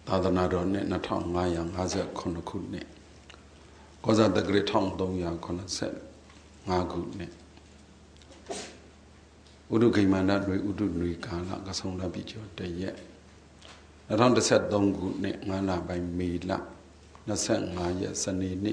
သာသနာတော်နှစ်2559ခုနှစ်ကောဇာတက္ကရာ1385ခုနှစ်ဥဒုခိမန္တတွေဥဒုနွေကာလကဆုံလပိကျော်တရက်2013ခုနှစ်9လပိုင်းမေလ25ရက်စနေနေ့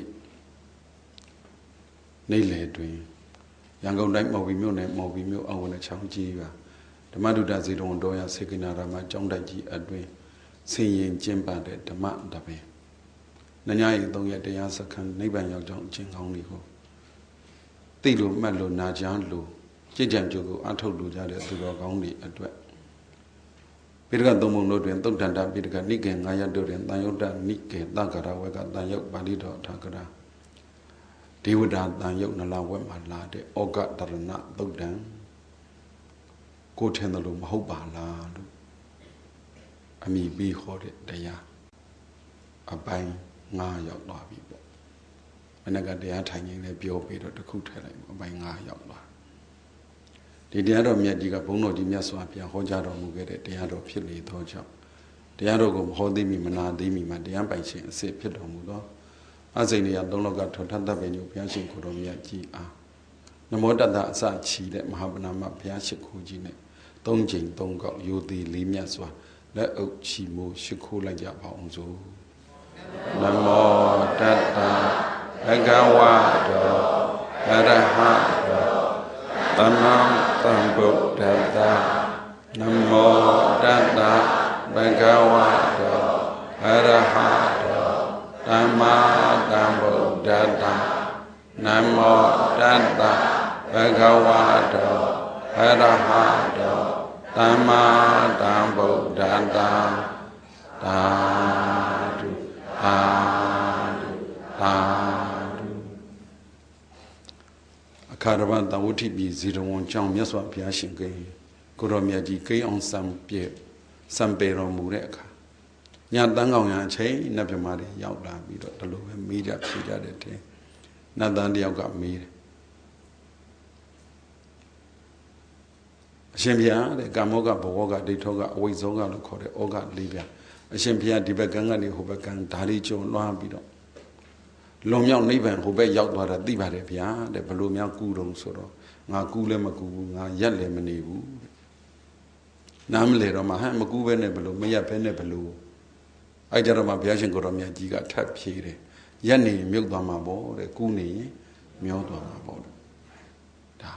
နေ့လယ်တွင်ရန်ကုန်တိုင်းမော်ဘီမြို့နယ်မော်ဘီမြို့အောင်ဝနချောင်းကြီးကဓမ္မဒုဒဇေတဝန်တော်ရစေကိနာရမကျောင်းတိုက်ကြီးအတွင်ဆင်ရင်ကျင့်ပတဲ့ဓမ္မတပင်နညာရီ3ရက်တရားစခန်းနိဗ္ဗာန်ရောက်ကြောင်းအချင်းကောင်းလေးကိုသိလို့မှတ်လို့နာကြားလို့ကြည်ကြံကြိုကိုအထုတ်လို့ကြတဲ့သူတော်ကောင်းတွေအတွက်ပိဋကသုံးပုံတို့တွင်သုတ်တန္တပိဋကနိကေ9ရက်တို့တွင်တန်ယုတ်တနိကေသက္ကရာဝကတန်ယုတ်ပါဠိတော်ထာကရာဒေဝတာတန်ယုတ်နလဝက်မှာလာတဲ့ဩဃတရဏသုတ်တံကိုထင်တယ်လို့မဟုတ်ပါလားလို့အမိပြီးဟောတဲ့တရားအပိုင်း9ရောက်သွားပြီပေါ့မနက်ကတရားထိုင်နေလဲပြောပြီးတော့တခုထည့်လိုက်အပိုင်း9ရောက်သွားဒီတရားတော်မြတ်ကြီးကဘုန်းတော်ကြီးမြတ်စွာဘုရားဟောကြားတော်မူခဲ့တဲ့တရားတော်ဖြစ်လေသောကြောင့်တရားတော်ကိုမဟောသိမိမနာသိမိမှာတရားပိုင်ရှင်အစစ်ဖြစ်တော်မူသောအစိမ့်နေရသုံးလောကထောထသဗ္ဗညုဘုရားရှင်ကိုယ်တော်မြတ်ကြီးအားနမောတတ္တအစချီတဲ့မဟာပဏာမဘုရားရှိခိုးကြီးနဲ့3ကြိမ်3ခေါက်ယိုသည်လေးမြတ်စွာလက်အုပ်ချီမိုးရှိခိုးလိုက်ကြပါအောင်စို့နမောတတ္တဘဂဝတောအရဟတောသမ္မာသမ္ဗုဒ္ဓတ္တနမောတတ္တဘဂဝတောအရဟတောသမ္မာသမ္ဗုဒ္ဓတ္တနမောတတ္တဘဂဝတောအရဟတောသမ္မာသမ္ဗုဒ္ဓတ္တသာဓုသာဓုသာဓုအခါရဗတဝဋ္ဌိပိဇေရဝံကျောင်းမြတ်စွာဘုရားရှင်ကိုရောမြတ်ကြီးကိအောင်စံပေတော်မူတဲ့အခါညတန်းကောင်ရအချိန်နတ်မြမာတွေရောက်လာပြီးတော့ဒီလိုပဲမေးကြဖြေကြတဲ့တဲ့နတ်သားတယောက်ကမေးတယ်အရှင်ဘုရားတဲ့ကာမောကဘဝကဒိဋ္ဌောကအဝိဇ္ဇောကလို့ခေါ်တဲ့ဩဃ၄ပြားအရှင်ဘုရားဒီဘက်ကန်းကနေဟိုဘက်ကန်းဓာရီကျုံလွှမ်းပြီးတော့လွန်မြောက်နိဗ္ဗာန်ဟိုဘက်ရောက်သွားတာသိပါတယ်ဗျာတဲ့ဘလို့များကူတော့ဆိုတော့ငါကူလည်းမကူဘူးငါရက်လည်းမနေဘူးတဲ့နားမလဲတော့မှဟမ်မကူပဲနဲ့ဘလို့မရက်ပဲနဲ့ဘလို့အဲ့ကြတော့မှဘုရားရှင်ကိုရောမြတ်ကြီးကထပ်ဖြေတယ်ရက်နေမြုပ်သွားမှာပေါ့တဲ့ကူနေရင်မျောသွားမှာပေါ့ဒါ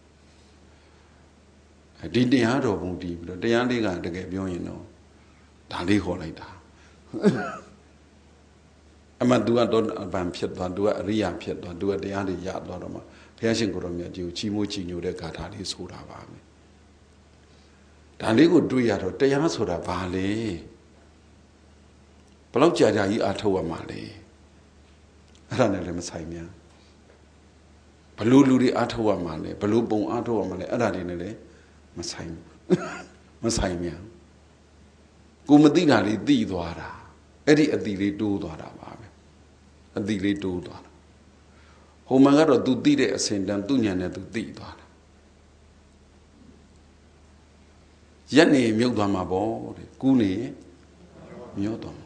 ဒီတရားတော်ဘုံတည်ပြီးတော့တရားလေးကတကယ်ပြောရင်တော့ဒါလေးခေါ်လိုက်တာအမှသူကတော့အပံဖြစ်သွားသူကအရိယာဖြစ်သွားသူကတရားတွေရသွားတော့မှဘုရားရှင်ကိုယ်တော်မြတ်ကြီးကိုချီးမွမ်းချီးညိုတဲ့ဂါထာလေးဆိုတာပါပဲဒါလေးကိုတွေးရတော့တရားဆိုတာဘာလဲဘလောက်ကြာကြာကြီးအားထုတ်ရမှာလဲအဲ့ဒါနဲ့လည်းမဆိုင်များဘလို့လူတွေအားထုတ်ရမှာလဲဘလို့ပုံအားထုတ်ရမှာလဲအဲ့ဒါတွေနဲ့လည်းမဆိုင်မြန်ကိုမသိတာလေးသိသွားတာအဲ့ဒီအတိလေးတိုးသွားတာပါပဲအတိလေးတိုးသွားတာဟိုမှာကတော့ तू သိတဲ့အစဉ်တန်းသူ့ဉာဏ်နဲ့ तू သိသွားတာရက်နေမြုပ်သွားမှာပေါ့တဲ့ကူးနေမြုပ်သွားမှာ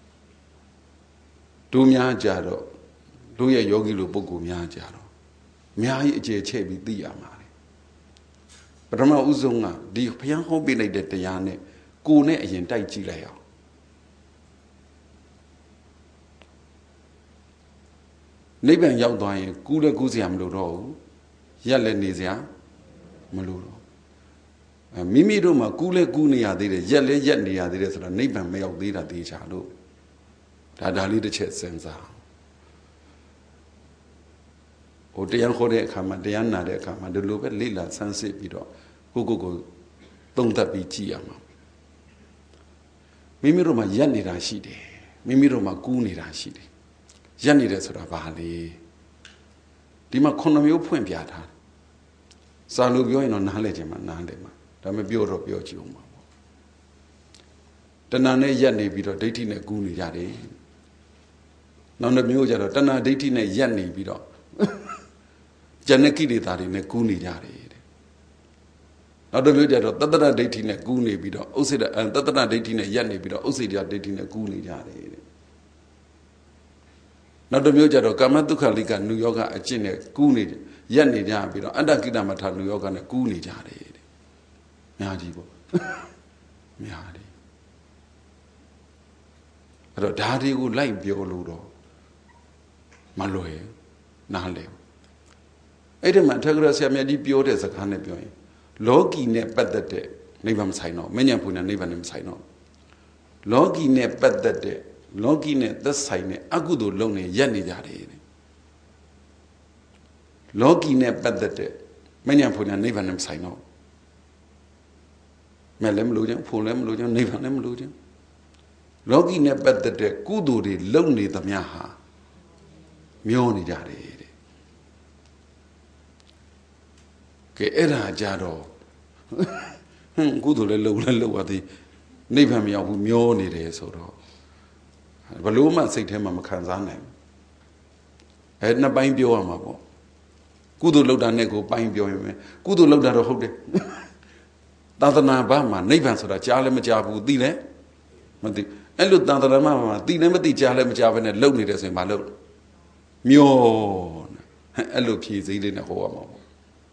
တို့များကြတော့တို့ရဲ့ယောဂီလိုပုဂ္ဂိုလ်များကြတော့အများကြီးအခြေချဲ့ပြီးသိရမှာပထမဦးဆုံးကဒီဘုရားဟောပေးလိုက်တဲ့တရားနဲ့ကိုယ်နဲ့အရင်တိုက်ကြည့်လိုက်အောင်နိဗ္ဗာန်ရောက်သွားရင်ကူးလည်းကူးစရာမလိုတော့ဘူးရက်လည်းနေစရာမလိုတော့မိမိတို့မှာကူးလည်းကူးနေရသေးတယ်ရက်လည်းရက်နေရသေးတယ်ဆိုတော့နိဗ္ဗာန်မရောက်သေးတာသိချာလို့ဒါလေးတစ်ချက်စဉ်းစားဟိုတရားခေါ်တဲ့အခါမှာတရားနာတဲ့အခါမှာဒီလိုပဲလေ့လာဆန်းစစ်ပြီးတော့ကိုသုံးသပ်ပြီးကြည့်ရမှာမိမိတို့မှာရက်နေတာရှိတယ်မိမိတို့မှာကူးနေတာရှိတယ်ရက်နေတယ်ဆိုတာဘာလဲဒီမှာ9မျိုးဖွင့်ပြထားတယ်စာလို့ပြောရင်တော့နားလဲခြင်းမှာနားလဲမှာဒါပေမဲ့ပြောတော့ပြောကြည့်အောင်ပါပေါ့တဏှာနဲ့ရက်နေပြီးတော့ဒိဋ္ဌိနဲ့ကူးနေကြတယ်နောက်တစ်မျိုးကျတော့တဏှာဒိဋ္ဌိနဲ့ရက်နေပြီးတော့ဉာဏ်ကိလေသာတွေနဲ့ကူးနေကြတယ်တဲ့နောက်တစ်မျိုးကြတော့တတ္တရဒိဋ္ဌိနဲ့ကူးနေပြီးတော့ဥစ္စေတတတ္တရဒိဋ္ဌိနဲ့ရက်နေပြီးတော့ဥစ္စေတဒိဋ္ဌိနဲ့ကူးနေကြတယ်တဲ့နောက်တစ်မျိုးကြတော့ကာမတုခလိကနုယောဂအကျင့်နဲ့ကူးနေရက်နေကြပြီးတော့အတ္တကိတမထာနုယောဂနဲ့ကူးနေကြတယ်တဲ့များကြီးပေါ့များတယ်အဲ့တော့ဓာတွေကိုလိုက်ပြောလို့တော့မလွယ်နားလဲအဲ့ဒီမှာထက္ကရာဆရာမြတ်ကြီးပြောတဲ့စကားနဲ့ပြောရင်လောကီနဲ့ပတ်သက်တဲ့နိဗ္ဗာန်မဆိုင်တော့မဉ္ဇဉ်ပူနဲ့နိဗ္ဗာန်နဲ့မဆိုင်တော့လောကီနဲ့ပတ်သက်တဲ့လောကီနဲ့သက်ဆိုင်တဲ့အကုသိုလ်လုပ်နေရက်နေကြတယ်လောကီနဲ့ပတ်သက်တဲ့မဉ္ဇဉ်ပူနဲ့နိဗ္ဗာန်နဲ့မဆိုင်တော့မဲ့လည်းမလို့ခြင်းဖို့လည်းမလို့ခြင်းနိဗ္ဗာန်လည်းမလို့ခြင်းလောကီနဲ့ပတ်သက်တဲ့ကုသိုလ်တွေလုပ်နေသမျှဟာမျောနေကြတယ်တဲ့ကဲအဲ့ဒါကြတော့ကုသိုလ်လည်းလုပ်ရသည်နိဗ္ဗာန်မရောက်ဘူးမျောနေတယ်ဆိုတော့ဘလို့မှစိတ်ထဲမှာမခံစားနိုင်ဘူးနှစ်ပိုင်းပြောရမှာပေါ့ကုသိုလ်လုပ်တာနဲ့ကိုပိုင်းပြောရင်ကုသိုလ်လုပ်တာတော့ဟုတ်တယ်သာသနာ့ဘာမှာနိဗ္ဗာန်ဆိုတာကြားလည်းမကြားဘူးသိလည်းမသိအဲ့လိုသာသနာ့ဘာမှာသိလည်းမသိကြားလည်းမကြားဘဲနဲ့လုပ်နေတယ်ဆိုရင်မလုပ်မျောအဲ့လိုဖြည့်စည်းလေးနဲ့ဟောရမှာပေါ့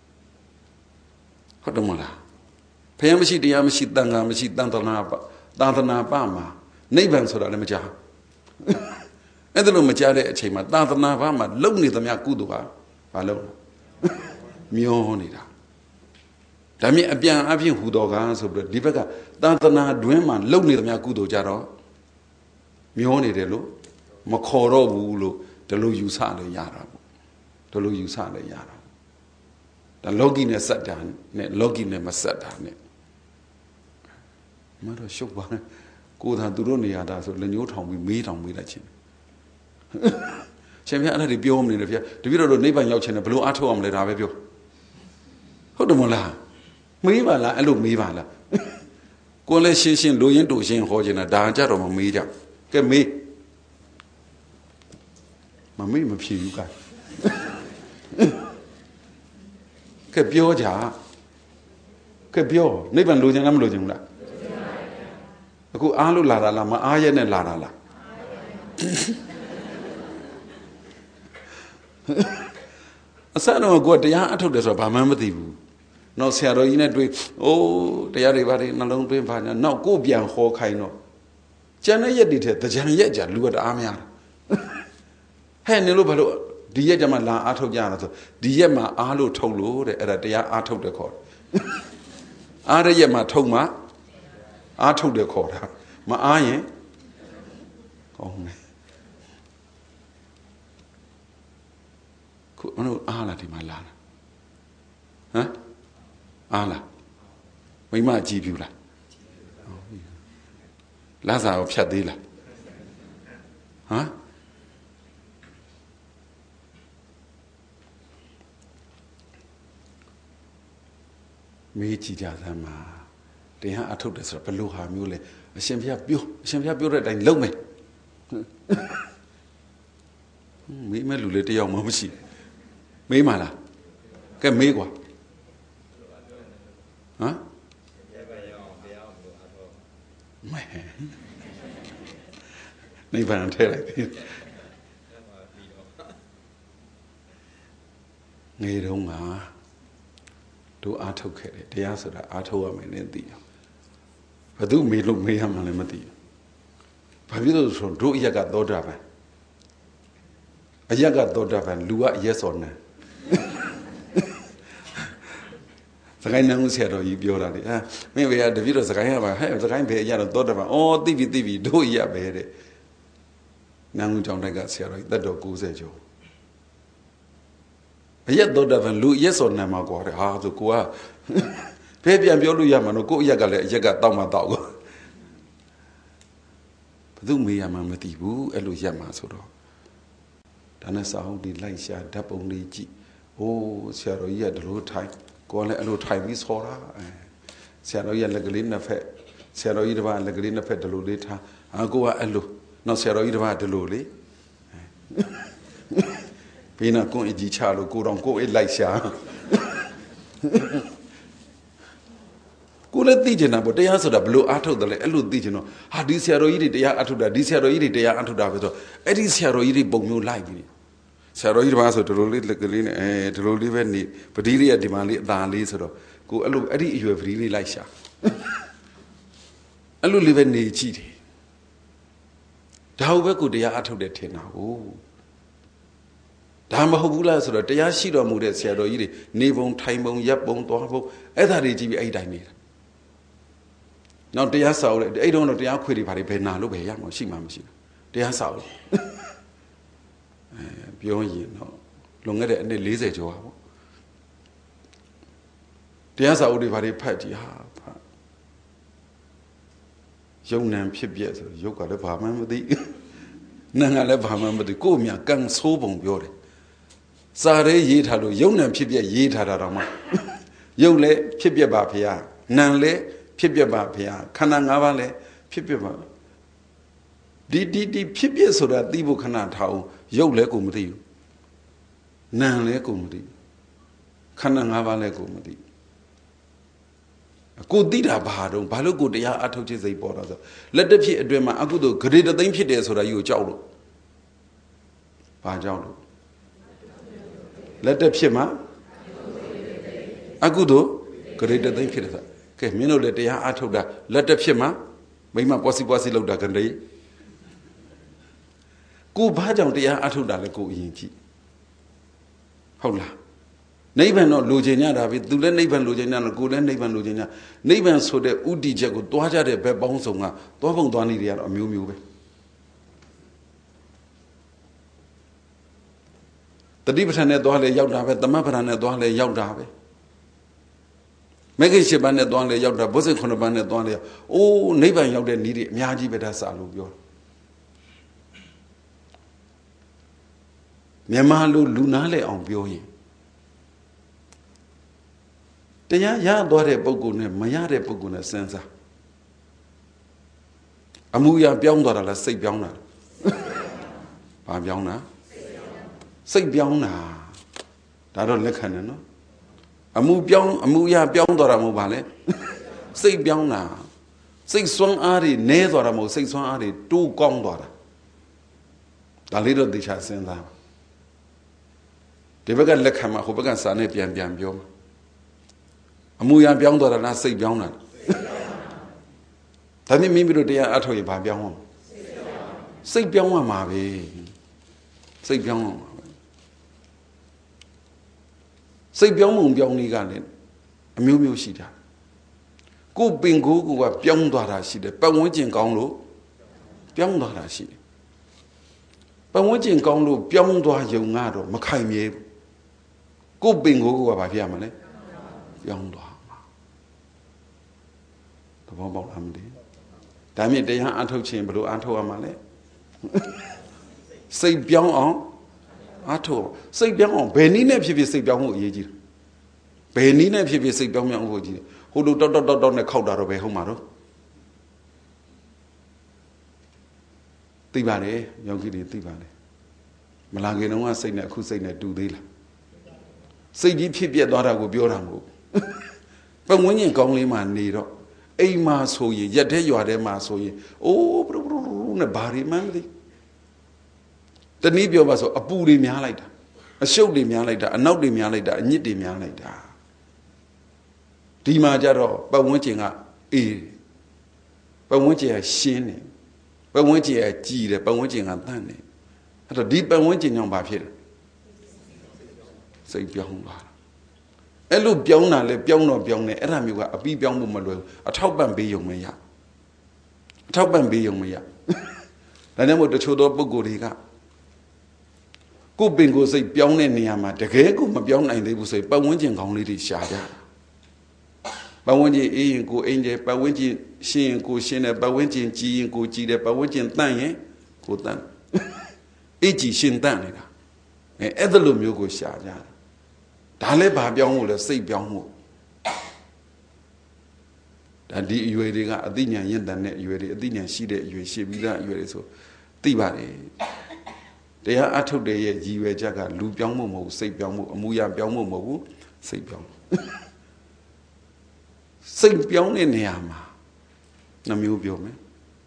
ဟုတ်တယ်မလားဘုရားမရှိတရားမရှိတန်ခါမရှိသာသနာ့ဘာမှာနိဗ္ဗာန်ဆိုတာလည်းမကြားအဲ့ဒါလို့မကြားတဲ့အချိန်မှာသာသနာ့ဘာမှာလုပ်နေသမျှကုသိုလ်ဟာဘာလုပ်မျောနေတာဒါမြင်အပြန်အပြင်ဟူတော်ကားဆိုပြီးတော့ဒီဘက်ကသာသနာတွင်းမှာလုပ်နေသမျှကုသိုလ်ကြတော့မျောနေတယ်လို့မခေါ်တော့ဘူးလို့ဒီလိုယူဆလည်းရတာပေါ့ဒီလိုယူဆလည်းရတာဒါလောကီနဲ့စက်တာနဲ့လောကီနဲ့မစက်တာနဲ့မတော့ရှုပ်ပါနဲ့ကိုယ်သာသူတို့နေရတာဆိုလက်ညှိုးထောင်ပြီးမေးလိုက်ချင်းရှင်ဗျာအဲ့ဒါတွေပြောမနေတယ်ဗျာတပည့်တော်တို့နိဗ္ဗာန်ရောက်ချင်တယ်ဘလို့အားထုတ်အောင်လဲဒါပဲပြောဟုတ်တယ်မလားမေးပါလားအဲ့လိုမေးပါလားကိုယ်လည်းရှင်းလိုရင်းတူရှင်းဟောချင်တာဒါကြတော့မမေးကြကဲမေးမဖြေဘူးကဲပြောကြကဲပြောနိဗ္ဗာန်လိုချင်လားမလိုချင်ဘူးလားအခုအားလို့လာတာလားမအားရဲ့နဲ့လာတာလားအစတော့ကိုယ်တရားအထုတ်တယ်ဆိုတော့ဘာမှမသိဘူးနောက်ဆရာတော်ကြီးနဲ့တွေ့အိုးတရားတွေဘာတွေနှလုံးသွင်းပါညာနောက်ကိုပြန်ဟောခိုင်းတော့ကျန်တဲ့ရက်တွေထက်ကြံရက်ကြလူကတအားများဟဲ့နေလို့ဘာလို့ဒီရက်ကြမှာလာအားထုတ်ကြတာဆိုဒီရက်မှာအားလို့ထုတ်လို့တဲ့အဲ့ဒါတရားအားထုတ်တယ်ခေါ်အားတဲ့ရက်မှာထုတ်မှအားထုတ်တယ်ခေါ်တာမအားရင်ကောင်းတယ်ခုမလို့အားလာဒီမှာလာဟမ်အားလာမိမကြည့်ပြူလားလာစားကိုဖြတ်သေးလားဟမ်မေးကြည့်ကြသမ်းမှာတရားအထုတ်တယ်ဆိုတော့ဘလို့ဟာမျိုးလဲအရှင်ဘုရားပြောတဲ့အတိုင်းလုပ်မယ်မေးမဲ့လူလေးတယောက်မှမရှိမေးမှာလားကဲမေးကွာဟမ်မဲနိဗ္ဗာန်ထဲလိုက်ပြီငယ်တုန်းကတို့အားထုတ်ခဲ့တယ်တရားဆိုတာအားထုတ်ရမယ်နဲ့သိအောင်ဘယ်သူမေးလို့မေးရမှလည်းမသိဘူးဘာဖြစ်လို့ဆိုတို့အရက်ကသောတာပန်အရက်ကသောတာပန်လူကအရက်စော်နေစကိုင်းနန်းဆရာတော်ကြီးပြောတာလေမင်းဘယ်ကတပည့်တော်စကိုင်းရပါဟဲ့စကိုင်းဘယ်အရတော့သောတာပန်အော်သိပြီတို့အရက်ပဲတဲ့နန်းဦးကျောင်းတိုက်ကဆရာတော်ကြီးသက်တော်90ကျော်အရက်သောတာပန်လူအရက်စော်နေမှာကွာတဲ့ဟာဆိုကိုကဘယ်ပြန်ပြောလို့ရမှာတော့ကိုယ့်အရက်ကလည်းအရက်ကတောက်မှတောက်ကိုဘယ်သူမေးရမှမသိဘူးအဲ့လိုရက်မှာဆိုတော့ဒါနဲ့စာအုပ်ဒီလိုက်ရှာဓာတ်ပုံလေးကြည့်အိုးဆရာတော်ကြီးကဒီလိုထိုင်ကိုယ်လည်းအဲ့လိုထိုင်ပြီးဆော်တာဆရာတော်ကြီးကလက်ကလေးနှစ်ဖက်ဆရာတော်ကြီးတစ်ပါးလက်ကလေးနှစ်ဖက်ဒီလိုလေးထားကိုကအဲ့လိုနောက်ဆရာတော်ကြီးတစ်ပါးဒီလိုလေးဘေးနာကွန်းအကြီးချလို့ကိုတော်ကိုအိတ်လိုက်ရှာကိုလည်းသိကျင်တာပေါ့တရားဆိုတာဘလို့အားထုတ်တယ်လဲအဲ့လိုသိကျင်တော့ဟာဒီဆရာတော်ကြီးတွေတရားအားထုတ်တာဒီဆရာတော်ကြီးတွေတရားအားထုတ်တာပဲဆိုအဲ့ဒီဆရာတော်ကြီးတွေပုံမျိုးလိုက်ပြီဆရာတော်ကြီးတစ်ပါးဆိုဒီလိုလေးလက်ကလေးနဲ့ဒီလိုလေးပဲနေပတိလေးကဒီမှာလေးအသာလေးဆိုတော့ကိုအဲ့လိုအဲ့ဒီအရွယ်ပတိလေးလိုက်ရှာအဲ့လိုလေးပဲနေကြည့်တယ်ဒါဟုတ်ပဲကိုတရားအားထုတ်တယ်ထင်တာဟုတ်ဒါမဟုတ်ဘူးလားဆိုတော့တရားရှိတော်မူတဲ့ဆရာတော်ကြီးတွေနေပုံထိုင်ပုံရပ်ပုံသွားပုံအဲ့ဒါတွေကြည့်ပြီးအဲ့တိုင်းနေတာနောက်တရားစာအုပ်အဲ့တုန်းတော့တရားခွေတွေဘာတွေဘယ်နာလို့ပဲရမှာရှိမှမရှိဘူးတရားစာအုပ်ပြောရင်တော့လွန်ခဲ့တဲ့အနှစ်40ကျော်ပါပေါ့တရားစာအုပ်တွေဘာတွေဖတ်ကြည့်ဟာယုံနံဖြစ်ပြက်ဆိုရုပ်ကလည်းဘာမှမသိနာကလည်းဘာမှမသိကို့မြကံဆိုးပုံပြောတယ်စာရေးရေးထားလို့ယုံနံဖြစ်ပြက်ရေးထားတာတော့မှယုံလည်းဖြစ်ပြက်ပါဖေ။နံလည်းဖြစ်ပြက်ပါဖေ။ခန္ဓာ၅ပါးလည်းဖြစ်ပြက်ပါဒီဖြစ်ပြက်ဆိုတာသိဖို့ခဏထားအောင်ယုံလည်းကိုမသိဘူးနံလည်းကိုမသိခန္ဓာ၅ပါးလည်းကိုမသိကိုသိတာဘာတော့ဘာလို့ကိုတရားအထုတ်ခြင်းစိတ်ပေါ်တာဆိုလက်တစ်ဖြစ်အတွင်းမှာအကုသို့ဂရေတသိမ့်ဖြစ်တယ်ဆိုတာကြီးကိုကြောက်လို့ဘာကြောက်လို့လက်တစ်ဖြစ်မှာအကုသို့ဂရေတသိမ့်ဖြစ်တယ်ဆိုကဲမင်းတို့လည်းတရားအထုတ်တာလက်တစ်ဖြစ်မှာမိမပွားစီလောက်တာကနေကိုဘာကြောင့်တရားအထုတ်တာလဲကိုအရင်ကြည့်ဟုတ်လားနိဗ္ဗာန်တော့လိုချင်ကြတာပဲသူလည်းနိဗ္ဗာန်လိုချင်ကြတယ်ကိုလည်းနိဗ္ဗာန်လိုချင်ကြနိဗ္ဗာန်ဆိုတဲ့ဥတီချက်ကိုတွားကြတဲ့ဘက်ပေါင်းစုံကတွားပုံတွားနေတွေကတော့အမျိုးမျိုးပဲတတိပဋ္ဌာန်နဲ့တွားလဲရောက်တာပဲသမပဋ္ဌာန်နဲ့တွားလဲရောက်တာပဲမဂ္ဂင်၈ပါးနဲ့တွားလဲရောက်တာဘုဇ္ဇင်9ပါးနဲ့တွားလဲအိုးနိဗ္ဗာန်ရောက်တဲ့နည်းတွေအများကြီးပဲဒါစာလို့ပြောမြန်မာလိုလူနာလဲအောင်ပြောရင်တရားရသွားတဲ့ပုဂ္ဂိုလ်နဲ့မရတဲ့ပုဂ္ဂိုလ်နဲ့စဉ်းစားအမှုရာပြောင်းသွားတာလားစိတ်ပြောင်းတာဘာပြောင်းတာစိတ်ပြောင်းတာဒါတော့လက်ခံတယ်နော်အမှုရာပြောင်းသွားတာမဟုတ်ပါလေစိတ်ပြောင်းတာစိတ်စွမ်းအားတွေနည်းသွားတာမဟုတ်စိတ်စွမ်းအားတွေတိုးကောင်းသွားတာဒါလေးတော့သိချစဉ်းစားဒီဘက်ကလက်ခံမှာဟိုဘက်ကစာနဲ့ပြန်ပြောမှာအမှုရာပြောင်းသွားတာလားစိတ်ပြောင်းတာဒါနဲ့မိမိတို့တရားအထုတ်ရင်ဘာပြောင်းအောင်စိတ်ပြောင်းရမှာပဲစိတ်ပြောင်းရမှာပဲစိတ်ပြောင်းမှုပြောင်းနည်းကလည်းအမျိုးမျိုးရှိတာကိုပင်ကိုကပြောင်းသွားတာရှိတယ်ပတ်ဝန်းကျင်ကောင်းလို့ပြောင်းသွားတာရှိတယ်ပတ်ဝန်းကျင်ကောင်းလို့ပြောင်းသွားရုံကတော့မခိုင်မြဲဘူးကိုပင်ကိုကဘာဖြစ်ရမှာလဲပြောင်းသွားမှာသဘောပေါက်လားမသိဒါမြင့်တရားအထုတ်ခြင်းဘယ်လိုအထုတ်ရမှာလဲစိတ်ပြောင်းအောင်အထုတ်စိတ်ပြောင်းအောင်ဘယ်နည်းနဲ့ဖြစ်ဖြစ်စိတ်ပြောင်းဖို့အရေးကြီးတယ်ဘယ်နည်းနဲ့ဖြစ်ဖြစ်စိတ်ပြောင်းဖို့ကြီးတယ်ဟိုလိုတောက်နဲ့ခောက်တာတော့ဘယ်ဟုတ်မှာတော့သိပါတယ်ယောဂီတွေသိပါတယ်မလာခင်တုန်းကစိတ်နဲ့အခုစိတ်နဲ့တူသေးလားစိတ်ကြီးဖြစ်ပြက်သွားတာကိုပြောတာမဟုတ်ပတ်ဝန်းကျင်ကောင်းလေးမှနေတော့အိမ်မှာဆိုရင်ရက်တဲ့ရွာထဲမှာဆိုရင်အိုးဘရနဲ့ဘာတွေမှန်းမသိတနည်းပြောပါဆိုအပူတွေများလိုက်တာအရှုပ်တွေများလိုက်တာအနောက်တွေများလိုက်တာအညစ်တွေများလိုက်တာဒီမှာကြတော့ပတ်ဝန်းကျင်ကအေးပတ်ဝန်းကျင်ကရှင်းတယ်ပတ်ဝန်းကျင်ကကြည်တယ်ပတ်ဝန်းကျင်ကတန့်တယ်အဲ့တော့ဒီပတ်ဝန်းကျင်ကြောင့်ဘာဖြစ်လဲစိတ်ပြောင်းသွားတာအဲ့လိုပြောင်းတာလဲပြောင်းတော့ပြောင်းတယ်အဲ့ဒါမျိုးကအပြီးပြောင်းဖို့မလွယ်ဘူးအထောက်ပံ့ပေးရုံမရအထောက်ပံ့ပေးရုံမရဒါကြောင့်မို့တချို့သောပုဂ္ဂိုလ်တွေကကိုယ်ပင်ကိုယ်စိတ်ပြောင်းတဲ့နေရာမှာတကယ်ကိုမပြောင်းနိုင်သေးဘူးဆိုရင်ပတ်ဝန်းကျင်ကောင်းလေးတွေရှာကြတာပတ်ဝန်းကျင်အေးရင်ကိုအင်းကျပတ်ဝန်းကျင်ရှင်းရင်ကိုရှင်းတယ်ပတ်ဝန်းကျင်ကြည်ရင်ကိုကြည်တယ်ပတ်ဝန်းကျင်တန့်ရင်ကိုတန့်အေးကြည်ရှင်းတန့်နေတာအဲ့ဒါလိုမျိုးကိုရှာကြတာဒါလည်းဘာပြောင်းဖို့လဲစိတ်ပြောင်းဖို့ဒါဒီအရွယ်တွေကအသိဉာဏ်ရင့်တဲ့အရွယ်တွေအသိဉာဏ်ရှိတဲ့အရွယ်ရှိပြီးသားအရွယ်တွေဆိုသိပါတယ်တရားအထုတ်တဲ့ရဲ့ရည်ရွယ်ချက်ကလူပြောင်းဖို့မဟုတ်စိတ်ပြောင်းဖို့အမှုရပြောင်းဖို့မဟုတ်စိတ်ပြောင်းစိတ်ပြောင်းတဲ့နေရာမှာနှမျိုးပြောမယ်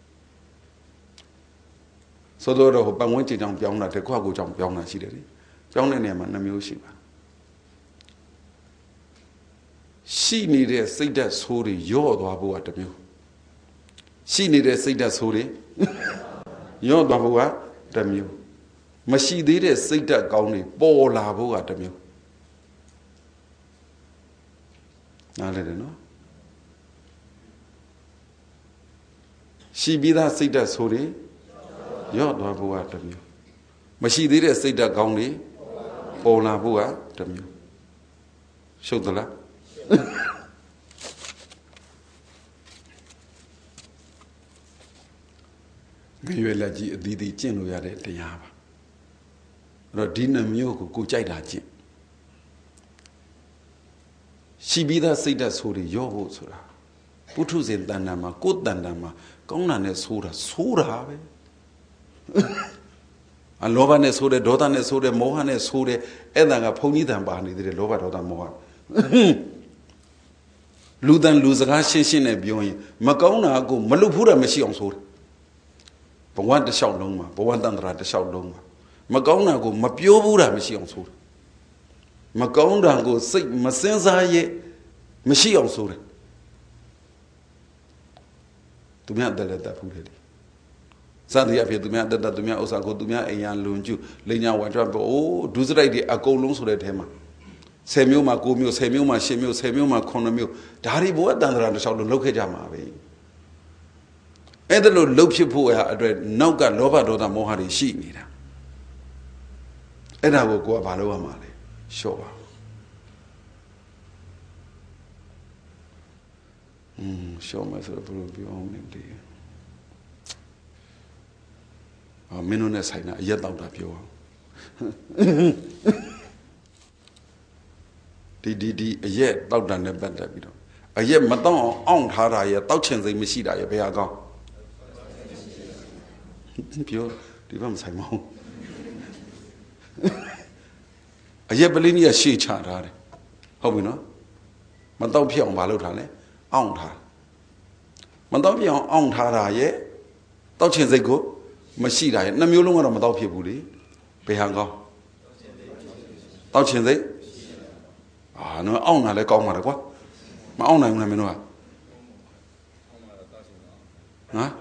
ဆိုတော့ပတ်ဝန်းကျင်ကြောင့်ပြောင်းတာတကွာကိုကြောင့်ပြောင်းတာရှိတယ်လေပြောင်းတဲ့နေရာမှာနှမျိုးရှိပါရှိနေတဲ့စိတ်ဓာတ်ဆိုးတွေယော့သွားဖို့ကတစ်မျိုးရှိနေတဲ့စိတ်ဓာတ်ဆိုးတွေယော့သွားဖို့ကတစ်မျိုးမရှိသေးတဲ့စိတ်ဓာတ်ကောင်းတွေပေါ်လာဖို့ကတစ်မျိုးနားလည်တယ်နော်ရှိပြီးသားစိတ်ဓာတ်ဆိုးတွေယော့သွားဖို့ကတစ်မျိုးမရှိသေးတဲ့စိတ်ဓာတ်ကောင်းတွေပေါ်လာဖို့ကတစ်မျိုးရှုပ်သလားငရွယ်လက်ကြီးအသီးသီးကျင့်လို့ရတဲ့တရားပါအဲ့တော့ဒီနှမျိုးကိုကြိုက်တာကျင့်ရှိပြီးသားစိတ်ဓာတ်ဆိုးတွေရော့ဖို့ဆိုတာပုထုဇဉ်တဏ္ဍာမှာကိုယ်တဏ္ဍာမှာကောင်းတာနဲ့ဆိုးတာပဲအလောဘနဲ့ဆိုးတယ်ဒေါသနဲ့ဆိုးတယ်မောဟနဲ့ဆိုးတယ်အဲ့ဒါကဘုံကြီးတန်ပါနေသေးတယ်လောဘဒေါသမောဟလူတန်လူစကားရှင်းရှင်းနဲ့ပြောရင်မကောင်းတာကိုမလုပ်ဘူးတာမရှိအောင်ဆိုးတယ်ဘဝတစ်လျှောက်လုံးမှာဘဝတန်ត្រာတစ်လျှောက်လုံးမှာမကောင်းတာကိုမပြောဘူးတာမရှိအောင်ဆိုးတယ်မကောင်းတာကိုစိတ်မစင်စားရဲ့မရှိအောင်ဆိုးတယ်သူများတက်လက်တက်ဖူးတယ်စသည်အဖြစ်သူများတက်သူများဥစ္စာကိုသူများအိမ်ရလွန်ကျူလိညာဝါကြပေါ့အိုးဒုစရိုက်တွေအကုန်လုံးဆိုတဲ့ထဲမှာ10မျိုးမှာ9မျိုး10မျိုးမှာ10မျိုး10မျိုးမှာ9မျိုးဒါတွေဘောတန်ត្រာတစ်လျှောက်လုံးလောက်ခဲ့ကြမှာပဲအဲ့ဒါလို့လှုပ်ဖြစ်ဖို့အတွက်နောက်ကလောဘဒေါသမောဟတွေရှိနေတာအဲ့ဒါကိုကိုကဘာလုပ်ရမှာလဲလျှော့ပါရှော့မယ်ဆိုတော့ဘယ်လိုပြောအောင်လဲမင်းတို့နဲ့ဆိုင်တာအရက်တောက်တာပြောအောင်ဒီအရက်တောက်တာနဲ့ပတ်သက်ပြီးတော့အရက်မတောက်အောင်အောင့်ထားတာရဲ့တောက်ချင်စိတ်မရှိတာရဲ့ဘယ်ဟာကောင်းပြောဒီဘက်မဆိုင်မဟုတ်အရက်ပလင်းကြီးရှေ့ချထားတယ်ဟုတ်ပြီနော်မတောက်ဖြစ်အောင်မလုပ်ထားလဲအောင့်ထားမတောက်ဖြစ်အောင်အောင့်ထားတာရဲ့တောက်ချင်စိတ်ကိုမရှိတာရဲ့နှမျိုးလုံးကတော့မတောက်ဖြစ်ဘူးလေဘယ်ဟန်ကောင်းတောက်ချင်စိတ်နော်အောင့်တာလည်းကောင်းပါလေကွာမအောင့်နိုင်ဘူးလားမင်းတို့ကနော်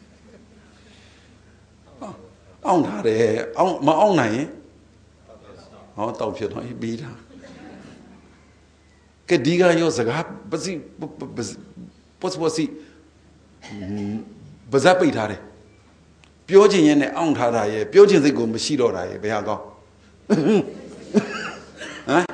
အောင့်ထားတယ်မအောင့်နိုင်ရင်ဟောတောက်ဖြစ်တော့ပြီးတာကဲဒီကရောစကားပစီပတ်စီဗဇက်ပိတ်ထားတယ်ပြောချင်ရင်နဲ့အောင့်ထားတာရဲ့ပြောချင်စိတ်ကိုမရှိတော့တာရဲ့ဘယ်ဟာကောင်းဟမ်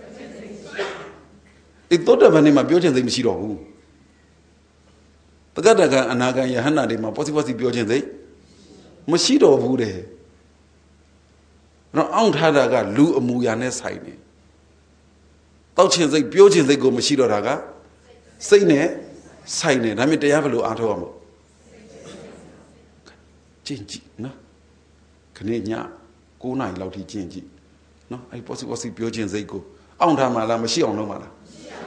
ဒီတော့တဲ့ဘယ်နေမှာပြောချင်စိတ်မရှိတော့ဘူးတက္ကတကအနာဂံယဟန္တာတွေမှာပတ်စီပြောချင်စိတ်မရှိတော့ဘူးတဲ့တော့အောင့်ထားတာကလူအမူအရာနဲ့ဆိုင်နေတောက်ချင်စိတ်ပြောချင်စိတ်ကိုမရှိတော့တာကစိတ်နဲ့ဆိုင်နေဒါမြင်တရားဘယ်လိုအားထုတ်ရမလို့ကျင့်ကြည့်နော်ခဏည9 နာရီလောက်ထိကျင့်ကြည့်နော်အဲ့ပေါ်စီပြောချင်စိတ်ကိုအောင့်ထားမှလားမရှိအောင်လုပ်မှလား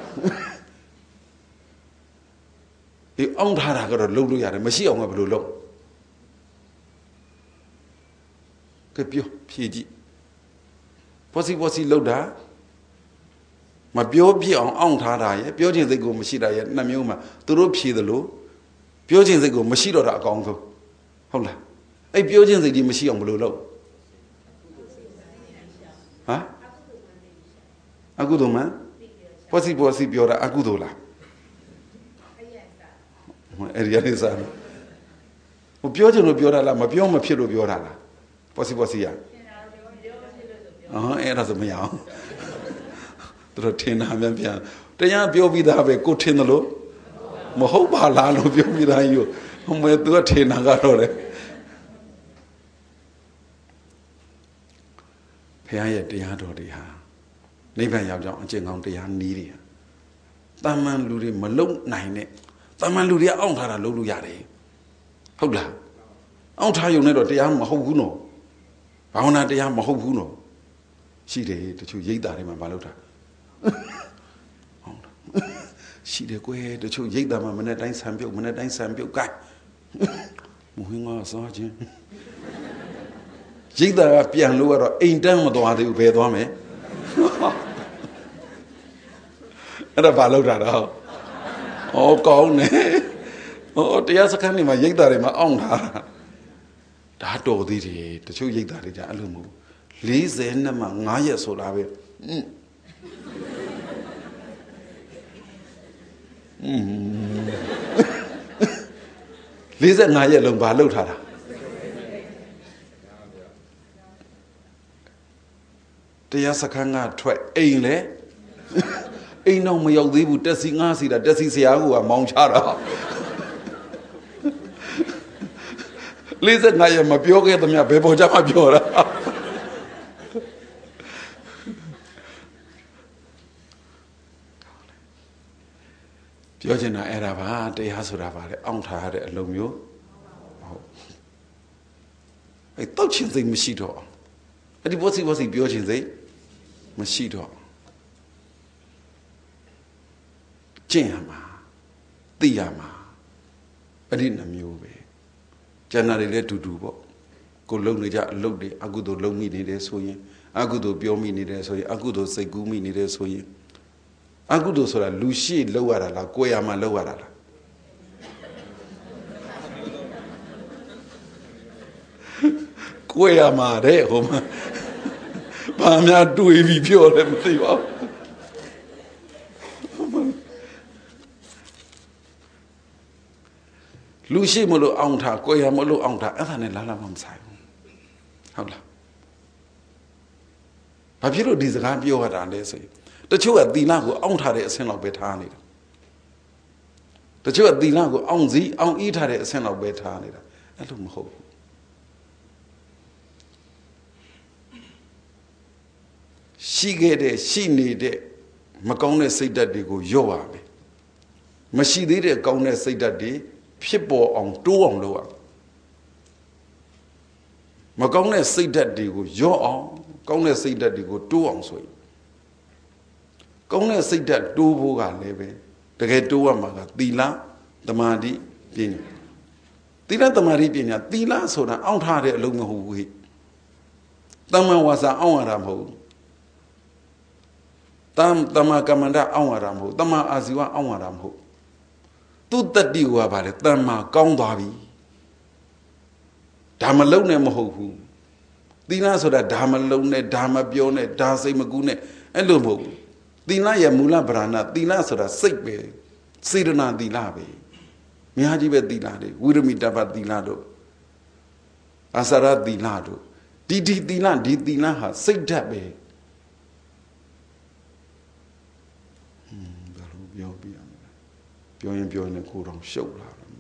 ဒီအောင့်ထားတာကတော့လုပ်လို့ရတယ်မရှိအောင်ကဘယ်လိုလုပ်ကဲပြောဖြည့်ကြည့်ပေါ်စီလုပ်တာမပြောပြအောင်အောင့်ထားတာရဲ့ပြောချင်စိတ်ကိုမရှိတာရဲ့နှစ်မျိုးမှာသူတို့ဖြည့်သလိုပြောချင်စိတ်ကိုမရှိတော့တာအကောင်းဆုံးဟုတ်လားအဲ့ပြောချင်စိတ်ဒီမရှိအောင်ဘယ်လိုလုပ်ဟမ်အကုသိုလ်မှပေါ်စီပြောတာအကုသိုလ်လားအဲ့ဒီရနေစားဟိုပြောချင်လို့ပြောတာလားမပြောမဖြစ်လို့ပြောတာလားပေါ်စီရအဲ့ဒါဆိုမရအောင်သူတို့ထင်တာများပြန်တရားပြောပြီးသားပဲကိုထင်တယ်လို့မဟုတ်ပါလားလို့ပြောပြီးသားယူဟိုမဲ့သူကထင်တာကတော့လေဘုရားရဲ့တရားတော်တွေဟာနိဗ္ဗာန်ရောက်ကြောင်းအကျင့်ကောင်းတရားနည်းတွေဟာတာမန်လူတွေမလုံနိုင်နဲ့တာမန်လူတွေအောင့်ထားတာလုပ်လို့ရတယ်ဟုတ်လားအောင့်ထားရုံနဲ့တော့တရားမဟုတ်ဘူးနော်ဘာဝနာတရားမဟုတ်ဘူးနော်ရှိတယ်တချို့ရိတ်တာတွေမှာမလုပ်တာရှိတယ်ကွယ်တချို့ရိတ်တာမှမနဲ့တိုင်းဆံပြုတ်မနဲ့တိုင်းဆံပြုတ်ကိုက်မဟင်းငါစားခြင်းရိတ်တာကပြန်လို့ကတော့အိမ်တန်းမသွားသေးဘူးဘယ်သွားမယ်အဲ့ဒါဘာလုပ်တာတော့ဩကောင်းနေဩတရားစခန်းနေမှာရိတ်တာတွေမှာအောင့်ထားတာဒါတော်သေးတယ်တချို့ရိတ်တာတွေကြအဲ့လိုမဟုတ်40နှစ်မှ9ရက်ဆိုတာပဲ45ရက်လုံးဘာလုပ်ထားတာတရားစခန်းကထွက်အိမ်လေအိမ်တော့မရောက်သေးဘူးတက်စီငါးစီတာတက်စီဆရာကမောင်းချတာ45ရက်မပြောခဲ့သမျှဘယ်ပေါ်ကြမှာပြောတာပြောချင်တာအဲ့ဒါပါတရားဆိုတာပါလေအောင့်ထားရတဲ့အလုံးမျိုးဟုတ်အဲ့တောက်ချင်စိတ်မရှိတော့အဲ့ဒီဘောစီပြောချင်စိတ်မရှိတော့ကျင့်ရမှာသိရမှာအဲ့ဒီနှမျိုးပဲကျန်တာတွေလည်းတူတူပေါ့ကိုလုံနေကြအလုပ်တွေအကုသိုလ်လုံမိနေတယ်ဆိုရင်အကုသိုလ်ပြောမိနေတယ်ဆိုရင်အကုသိုလ်စိတ်ကူးမိနေတယ်ဆိုရင်အကုသိုလ်ဆိုတာလူရှိလောက်ရတာလားကိုယ်ရမှာလောက်ရတာလားကိုယ်ရမှာတဲ့ဟိုမှာဘာများတွေးပြီးပြောတယ်မသိပါဘူးလူရှိမလို့အောင်ထားကိုယ်ရမလို့အောင်ထားအဲ့ဒါနဲ့လာလာမဆိုင်ဘူးဟုတ်လားဘာဖြစ်လို့ဒီစကားပြောရတာလဲဆိုရင်တချို့ကသီလကိုအောင့်ထားတဲ့အဆင့်လောက်ပဲထားနေတာတချို့ကသီလကိုအောင့်စီအောင့်ဤထားတဲ့အဆင့်လောက်ပဲထားနေတာအဲ့လိုမဟုတ်ဘူးရှိခဲ့တဲ့ရှိနေတဲ့မကောင်းတဲ့စိတ်ဓာတ်တွေကိုညှော့ရမယ်မရှိသေးတဲ့ကောင်းတဲ့စိတ်ဓာတ်တွေဖြစ်ပေါ်အောင်တိုးအောင်လုပ်ရမကောင်းတဲ့စိတ်ဓာတ်တွေကိုညှော့အောင်ကောင်းတဲ့စိတ်ဓာတ်တွေကိုတိုးအောင်ဆိုရင်ကောင်းတဲ့စိတ်ဓာတ်တိုးဖို့ကလည်းပဲတကယ်တိုးရမှာကသီလသမာဓိပညာသီလသမာဓိပညာသီလဆိုတာအောင့်ထားတဲ့အလုံးမဟုတ်ဘူးတမ္မာဝါစာအောင့်ရတာမဟုတ်တမ္မာကမ္မန္တအောင့်ရတာမဟုတ်တမ္မာအာဇီဝအောင့်ရတာမဟုတ်သူတတ္တိကဘာလဲတမ္မာကောင်းသွားပြီဒါမလုံးနဲ့မဟုတ်ဘူးသီလဆိုတာဒါမလုံးနဲ့ဒါမပြောနဲ့ဒါစိတ်မကူးနဲ့အဲ့လိုမဟုတ်ဘူးသီလရဲ့မူလဗราဏသီလဆိုတာစိတ်ပဲစေတနာသီလပဲအများကြီးပဲသီလတွေဝိရမိတပ္ပသီလတို့အာစရသီလတို့ဒီသီလဟာစိတ်ဓာတ်ပဲဘာလို့ပြောပြရမလဲပြောရင်ကိုယ်တော်ရှုပ်လာတယ်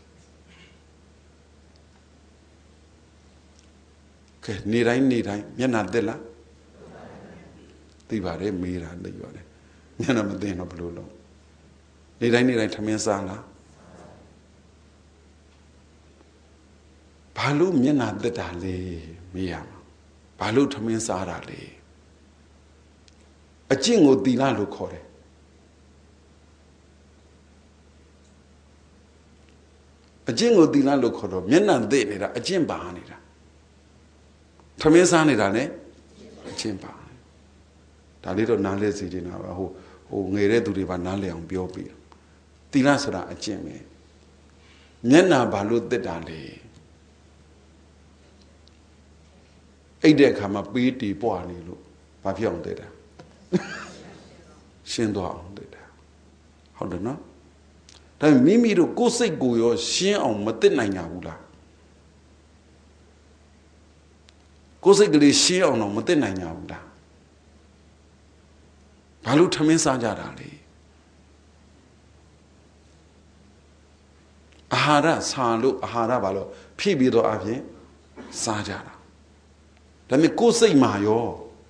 ကဲနေတိုင်းမျက်နှာတက်လားသိပါတယ်မေးတာသိပါတယ်မျက်နှာမသိတော့ဘယ်လိုလုပ်နေတိုင်းထမင်းစားလားဘာလို့မျက်နှာတက်တာလဲမေးရမှာဘာလို့ထမင်းစားတာလဲအကျင့်ကိုသီလလို့ခေါ်တယ်အကျင့်ကိုသီလလို့ခေါ်တော့မျက်နှာတက်နေတာအကျင့်ပါနေတာထမင်းစားနေတာ ਨੇ အကျင့်ပါဒါလေးတော့နားလဲစီနေတာပါဟိုငယ်တဲ့သူတွေပါနားလဲအောင်ပြောပြီးသီလဆိုတာအကျင့်ပဲမျက်နှာဘာလို့တက်တာလဲအဲ့တဲ့အခါမှာပေးတီပွားနေလို့ဘာဖြစ်အောင်တက်တာရှင်းသွားအောင်တက်တာဟုတ်တယ်နော်ဒါပေမဲ့မိမိတို့ကိုယ်စိတ်ကိုရောရှင်းအောင်မတက်နိုင်ကြဘူးလားကိုယ်စိတ်ကလေးရှင်းအောင်တော့မတက်နိုင်ကြဘူးလားဘာလို့ထမင်းစားကြတာလဲအာဟာရဆာလို့အာဟာရဘာလို့ဖြည့်ပြီးတော့အပြင်စားကြတာဒါပေမဲ့ကိုယ်စိတ်မှာရော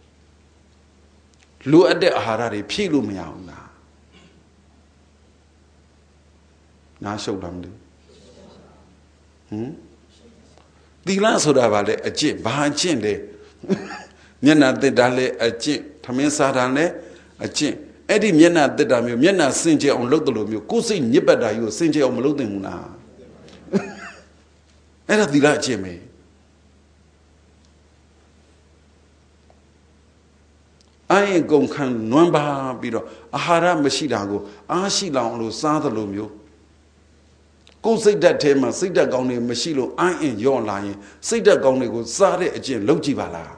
လိုအပ်တဲ့အာဟာရတွေဖြည့်လို့မရဘူးလားနားရှုပ်လားမသိသီလဆိုတာဗာလဲအကျင့်ဘာအကျင့်လဲမျက်နှာတက်တာလဲအကျင့်ထမင်းစားတာလဲအကျင့်အဲ့ဒီမျက်နှာတက်တာမျိုးမျက်နှာစင်ကြယ်အောင်လုပ်တယ်လို့မျိုးကိုယ်စိတ်ညစ်ပတ်တာကြီးကိုစင်ကြယ်အောင်မလုပ်သင့်ဘူးလားအဲ့ဒါသီလအကျင့်ပဲအိုင်ကုန်ခံနွမ်းပါပြီးတော့အာဟာရမရှိတာကိုအားရှိလောင်လို့စားတယ်လို့မျိုးကိုယ်စိတ်ဓာတ်ထဲမှာစိတ်ဓာတ်ကောင်းတွေမရှိလို့အိုင်အင်ရော့လာရင်စိတ်ဓာတ်ကောင်းတွေကိုစားတဲ့အကျင့်လုပ်ကြည့်ပါလား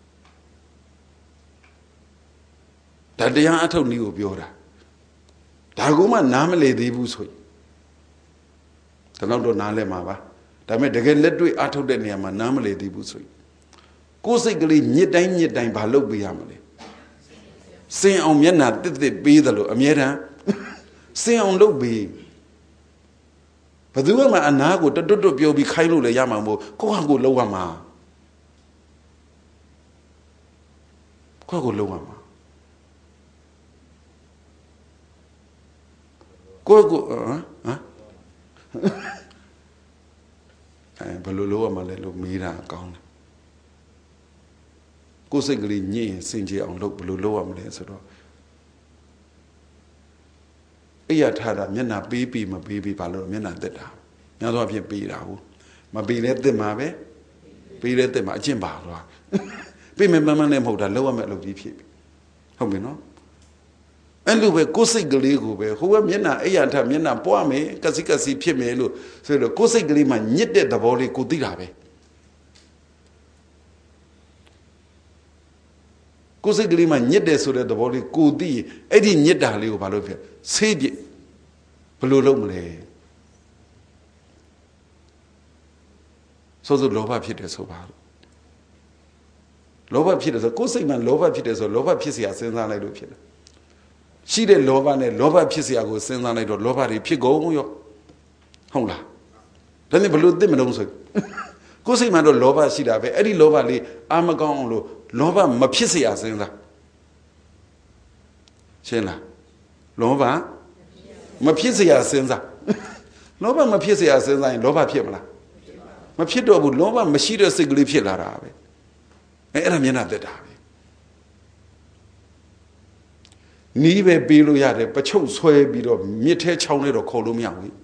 ဒါတရားအထုတ်နည်းကိုပြောတာဒါကမှနားမလည်သေးဘူးဆိုရင်ဒါတော့နားလဲမှာပါဒါပေမဲ့တကယ်လက်တွေ့အထုတ်တဲ့နေရာမှာနားမလည်သေးဘူးဆိုရင်ကိုယ်စိတ်ကလေးညစ်တိုင်းဘာလုပ်ပေးရမလဲစင်အောင်မျက်နှာတစ်ပေးတယ်လို့အမြဲတမ်းစင်အောင်လုပ်ပေးဘယ်သူမှအနာကိုတွတ်ပြောပြီးခိုင်းလို့လည်းရမှာမဟုတ်ကိုယ့်ဟာကိုယ်လုပ်ရမှာကိုယ့်ကိုယ်လုပ်ရမှာကိုယ့်ကိုဘယ်လိုလုပ်ရမှာလဲလို့မေးတာကောင်းတယ်ကိုယ်စိတ်ကလေးညစ်ရင်စင်ကြယ်အောင်လုပ်ဘယ်လိုလုပ်ရမလဲဆိုတော့အဲ့ရထားတာမျက်နှာပေးမပေးဘာလို့မျက်နှာတက်တာများသောအားဖြင့်ပေးတာဟုတ်မပေးလဲတက်မှာပဲပေးလဲတက်မှာအကျင့်ပါတော့ပေးမယ်မှန်လည်းမဟုတ်တာလောက်ရမယ်အလုပ်ကြီးဖြစ်ပြီဟုတ်ပြီနော်အဲ့လိုပဲကိုယ်စိတ်ကလေးကိုပဲဟိုကမျက်နှာအဲ့ရထားမျက်နှာပွားမယ်ကစီဖြစ်မယ်လို့ဆိုတော့ကိုယ်စိတ်ကလေးမှာညစ်တဲ့သဘောလေးကိုသိတာပဲကိုယ်စိတ်ကလေးမှာညစ်တယ်ဆိုတဲ့သဘောလေးကိုသိရင်အဲ့ဒီညစ်တာလေးကိုဘာလို့ဖြစ်ဆေးပြဘယ်လိုလုပ်မလဲဆိုလောဘဖြစ်တယ်ဆိုပါလောဘဖြစ်တယ်ဆိုကိုယ်စိတ်မှာလောဘဖြစ်တယ်ဆိုလောဘဖြစ်เสียစဉ်းစားလိုက်လို့ဖြစ်တယ်ရှိတဲ့လောဘနဲ့လောဘဖြစ်เสียကိုစဉ်းစားလိုက်တော့လောဘတွေဖြစ်ကုန်ရောဟုတ်လားဒါနဲ့ဘယ်လိုသိမလို့ဆိုကိုယ်စိတ်မှာတော့လောဘရှိတာပဲအဲ့ဒီလောဘလေးအာမကောင်းအောင်လို့လောဘမဖြစ်เสียစဉ်းစားရှင်းလားလောဘမဖြစ်เสียစဉ်းစားလောဘမဖြစ်เสียစဉ်းစားရင်လောဘဖြစ်မလားမဖြစ်တော့ဘူးလောဘမရှိတဲ့စိတ်ကလေးဖြစ်လာတာပဲအဲ့ဒါမျက်နှာတက်တာပဲနီးပဲပေးလို့ရတယ်ပချုပ်ဆွဲပြီးတော့မြစ်ထဲချောင်းနဲ့တော့ခေါ်လို့မရဘူး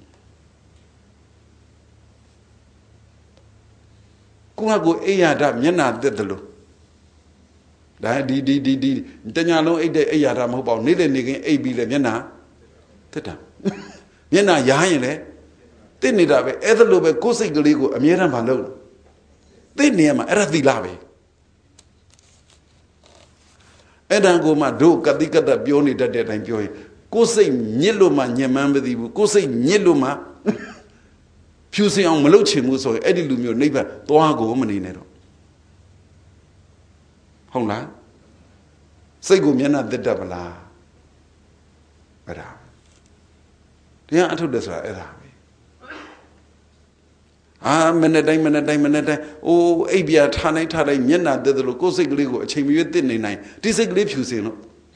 ကိုယ့်ကိုအိယာဒမျက်နှာတက်တယ်လို့ဒါဒီတညာလုံးအိတ်တဲ့အိယာဒမဟုတ်ပါဘူးနေ့နေခင်းအိတ်ပြီးလေမျက်နှာတက်တာမျက်နှာရားရင်လေတက်နေတာပဲအဲ့ဒါလိုပဲကိုယ်စိတ်ကလေးကိုအမြဲတမ်းမလုပ်တက်နေရမှာအဲ့ဒါသီလပဲအဲ့ဒါကိုမှတို့ကတိကတပြောနေတတ်တဲ့အတိုင်းပြောရင်ကိုယ်စိတ်ညစ်လို့မှညင်မှန်းမသိဘူးကိုယ်စိတ်ညစ်လို့မှဖြူစင်အောင်မလုပ်ချင်ဘူးဆိုရင်အဲ့ဒီလူမျိုးနိဗ္ဗာန်သွားကိုမနေနဲ့တော့ဟုတ်လားစိတ်ကိုမျက်နှာတက်တတ်မလားအဲ့ဒါတရားအထုတ်တယ်ဆိုတာအဲ့ဒါပဲမနေ့တိုင်းအိုးအိပ်ပြထားလိုက်မျက်နှာတက်တယ်လို့ကိုယ်စိတ်ကလေးကိုအချိန်မရွေးတက်နေနိုင်ဒီစိတ်ကလေးဖြူစင်လို့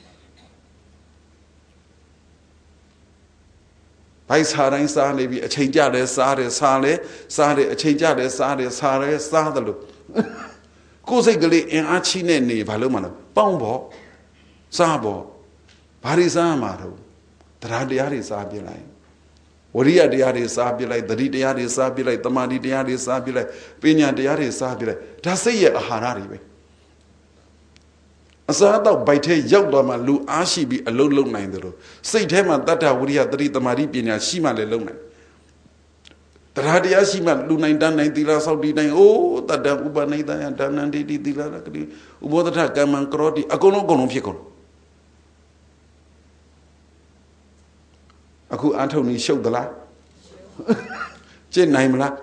ဘိုက်စားတိုင်းစားနေပြီအချိန်ကြတယ်စားတယ်အချိန်ကြတယ်စားတယ်လို့ကိုယ်စိတ်ကလေးအင်အားချိနဲ့နေဘာလို့မလဲပေါင်းဖို့စားဖို့ဘာတွေစားမှာတော့တရားတွေစားပြလိုက်ဝရိယတရားတွေစားပြလိုက်သတိတရားတွေစားပြလိုက်တမာတိတရားတွေစားပြလိုက်ပညာတရားတွေစားပြလိုက်ဒါစိတ်ရဲ့အာဟာရတွေပဲအစားတော့ဗိုက်ထဲရောက်သွားမှလူအားရှိပြီးအလုံးလုံးနိုင်တယ်လို့စိတ်ထဲမှာတတ္တဝရိယသတိတမာတိပညာရှိမှလည်းလုံးနိုင်တရားတရားရှိမှလူနိုင်တန်းနိုင်သီလဆောက်တည်နိုင်အိုးတတ္တဥပနိဒယဒါနန္တိတိသီလကတိဥဘောဓထကမ္မံကရောတိအကုန်လုံးဖြစ်ကုန်အခုအထုတ်နေရှုပ်သလားကျင့်နိုင်မလား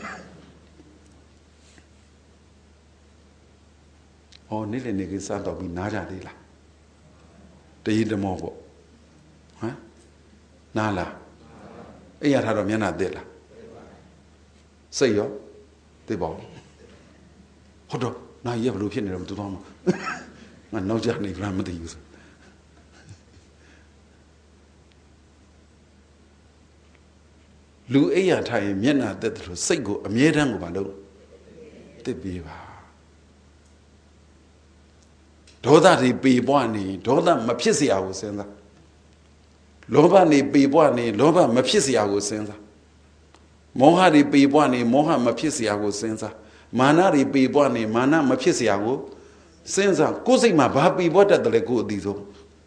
နေ့လည်းနေကစားတော့ပြီးနားကြသေးလားတရေတမောပေါ့ဟမ်နားလားအဲ့ရထားတော့မျက်နှာတက်လားစိတ်ရောသိပါဘူးဟုတ်တော့နားရဘလို့ဖြစ်နေတော့မတူတော့မှာငါနောက်ကျနေဗလားမသိဘူးလူအိယာထားရင်မျက်နှာတက်တယ်လို့စိတ်ကိုအမြဲတမ်းကိုမလုပ်တစ်ပေးပါဒေါသတွေပေပွားနေဒေါသမဖြစ်เสียဘူးစဉ်းစားလောဘနေပေပွားနေလောဘမဖြစ်เสียကိုစဉ်းစားမောဟတွေပေပွားနေမောဟမဖြစ်เสียကိုစဉ်းစားမာနတွေပေပွားနေမာနမဖြစ်เสียကိုစဉ်းစားကိုယ်စိတ်မှာဘာပေပွားတတ်တယ်လဲကိုယ်အသိဆုံး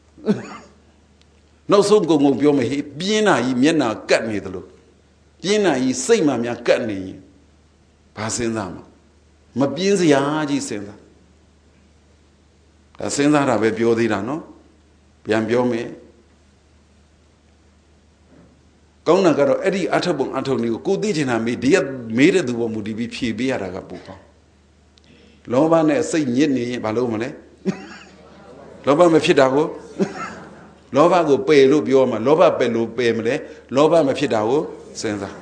နောက်ဆုံးကုံပြောမဟေးပြင်းနာကြီးမျက်နာကတ်နေတယ်လို့ပြင်းနာကြီးစိတ်မှများကတ်နေရင်ဘာစဉ်းစားမှာမပြင်းစရာကြီးစဉ်းစားဒါစဉ်းစားတာပဲပြောသေးတာနော်ပြန်ပြောမယ်ကောင်းတာကတော့အဲ့ဒီအထက်ပုံအထုံလေးကိုသိချင်တာမေးဒီကမေးတဲ့သူပေါ်မူတည်ပြီးဖြေပေးရတာကပိုကောင်းလောဘနဲ့စိတ်ညစ်နေရင်ဘာလို့မလဲလောဘမဖြစ်တာကိုလောဘကိုပယ်လို့ပြောမှာလောဘပယ်လို့ပယ်မလဲလောဘမဖြစ်တာကိုစဉ်းစား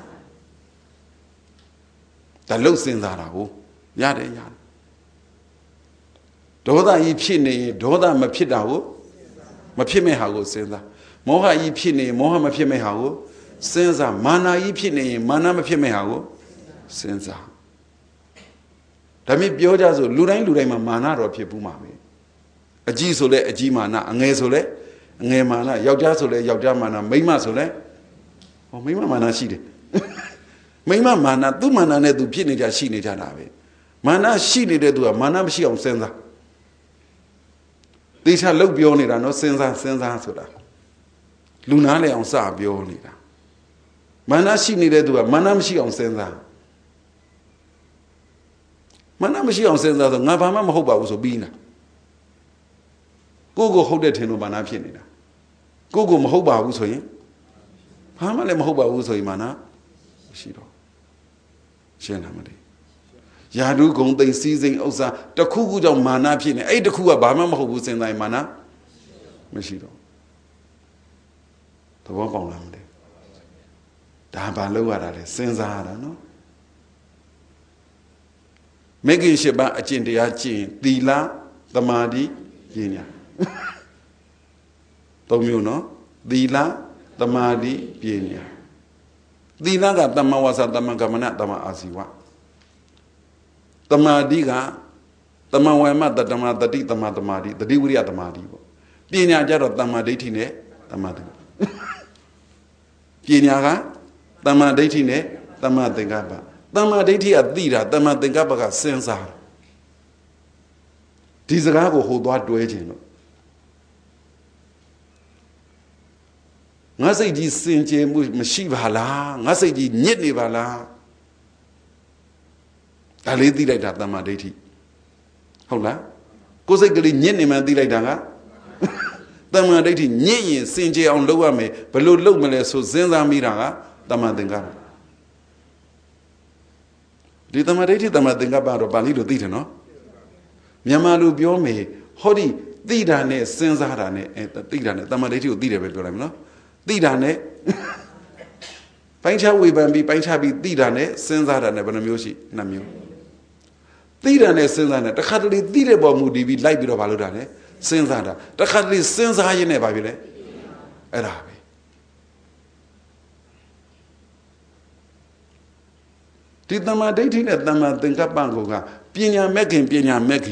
ဒါလို့စဉ်းစားတာကိုရတယ်ဒေါသကြီးဖြစ်နေရင်ဒေါသမဖြစ်တာကိုမဖြစ်မဲ့ဟာကိုစဉ်းစားမောဟကြီးဖြစ်နေရင်မောဟမဖြစ်မဲ့ဟာကိုစဉ်းစားမာနကြီးဖြစ်နေရင်မာနမဖြစ်မဲ့ဟာကိုစဉ်းစားဒါမြင်ပြောကြဆိုလူတိုင်းမှာမာနတော့ဖြစ်ဘူးမှာပဲအကြီးဆိုလဲအကြီးမာနအငယ်ဆိုလဲအငယ်မာနယောက်ျားဆိုလဲယောက်ျားမာနမိန်းမဆိုလဲမိန်းမမာနရှိတယ်မိန်းမမာနသူ့မာနနဲ့သူဖြစ်နေကြရှိနေကြတာပဲမာနရှိနေတဲ့သူကမာနမရှိအောင်စဉ်းစားတေချာလောက်ပြောနေတာနော်စဉ်းစားဆိုတာလူနာလေအောင်စပြောနေတာမာနရှိနေတဲ့သူကမာနမရှိအောင်စဉ်းစားမာနမရှိအောင်စဉ်းစားဆိုငါဘာမှမဟုတ်ပါဘူးဆိုပြီးနာကိုဟုတ်တဲ့ထင်လို့မာနဖြစ်နေတာကိုမဟုတ်ပါဘူးဆိုရင်ဘာမှလည်းမဟုတ်ပါဘူးဆိုရင်မာနမရှိတော့ရှင်းလားမသိယာဓုဂုံသိစည်းစိမ်ဥစ္စာတခုခုကြောင့်မာနဖြစ်နေအဲ့တခုကဘာမှမဟုတ်ဘူးစဉ်းစားရင်မာနမရှိတော့သဘောပေါက်လားမသိဒါဘာလို့ရတာလဲစဉ်းစားရတာနော်မေဂိရှိပါအကျင့်တရားကျင့်သီလသမာဓိပညာသုံးမျိုးနော်သီလသမာဓိပညာသီလကသမ္မာဝါစာသမ္မာကမ္မနာသမ္မာအာဇီဝသမာဓိကသမ္မာဝါမသမ္မာတတိသမ္မာသမာဓိတတိဝိရိယသမာဓိပေါ့ပညာကြတော့သမ္မာဒိဋ္ဌိနဲ့သမ္မာသင်္ကပ္ပပညာကသမ္မာဒိဋ္ဌိနဲ့သမ္မာသင်္ကပ္ပသမ္မာဒိဋ္ဌိကသိတာသမ္မာသင်္ကပ္ပကစဉ်းစားဒီစကားကိုဟိုသွားတွဲခြင်းလို့ငါစိတ်ကြီးစင်ကြယ်မှုမရှိပါလားငါစိတ်ကြီးညစ်နေပါလားဒါလေးသိလိုက်တာသမ္မာဒိဋ္ဌိဟုတ်လားကိုယ်စိတ်ကလေးညစ်နေမှသိလိုက်တာကသမ္မာဒိဋ္ဌိညစ်ရင်စင်ကြယ်အောင်လုပ်ရမယ်ဘယ်လိုလုပ်မလဲဆိုစဉ်းစားမိတာကသမ္မာသင်္ကပ္ပဒီသမ္မာဒိဋ္ဌိသမ္မာသင်္ကပ္ပတော့ပါဠိလိုသိတယ်နော်မြန်မာလိုပြောမယ်ဟောဒီသိတာနဲ့စဉ်းစားတာနဲ့သိတာနဲ့သမ္မာဒိဋ္ဌိကိုသိတယ်ပဲပြောလိုက်မနော်သိတာနဲ့ပိုင်းခြားဝေဖန်ပြီးပိုင်းခြားပြီးသိတာနဲ့စဉ်းစားတာနဲ့ဘယ်နှမျိုးရှိနှစ်မျိုးသိတာနဲ့စဉ်းစားတာတခါတလေသိတဲ့ပေါ်မူတည်ပြီးလိုက်ပြီးတော့ဘာလုပ်တာလဲစဉ်းစားတာတခါတလေစဉ်းစားရင်းနဲ့ဘာဖြစ်လဲအဲ့ဒါပဲဒီသမ္မာဒိဋ္ဌိနဲ့သမ္မာသင်္ကပ္ပကိုကပညာမဲ့ခင်ပဲ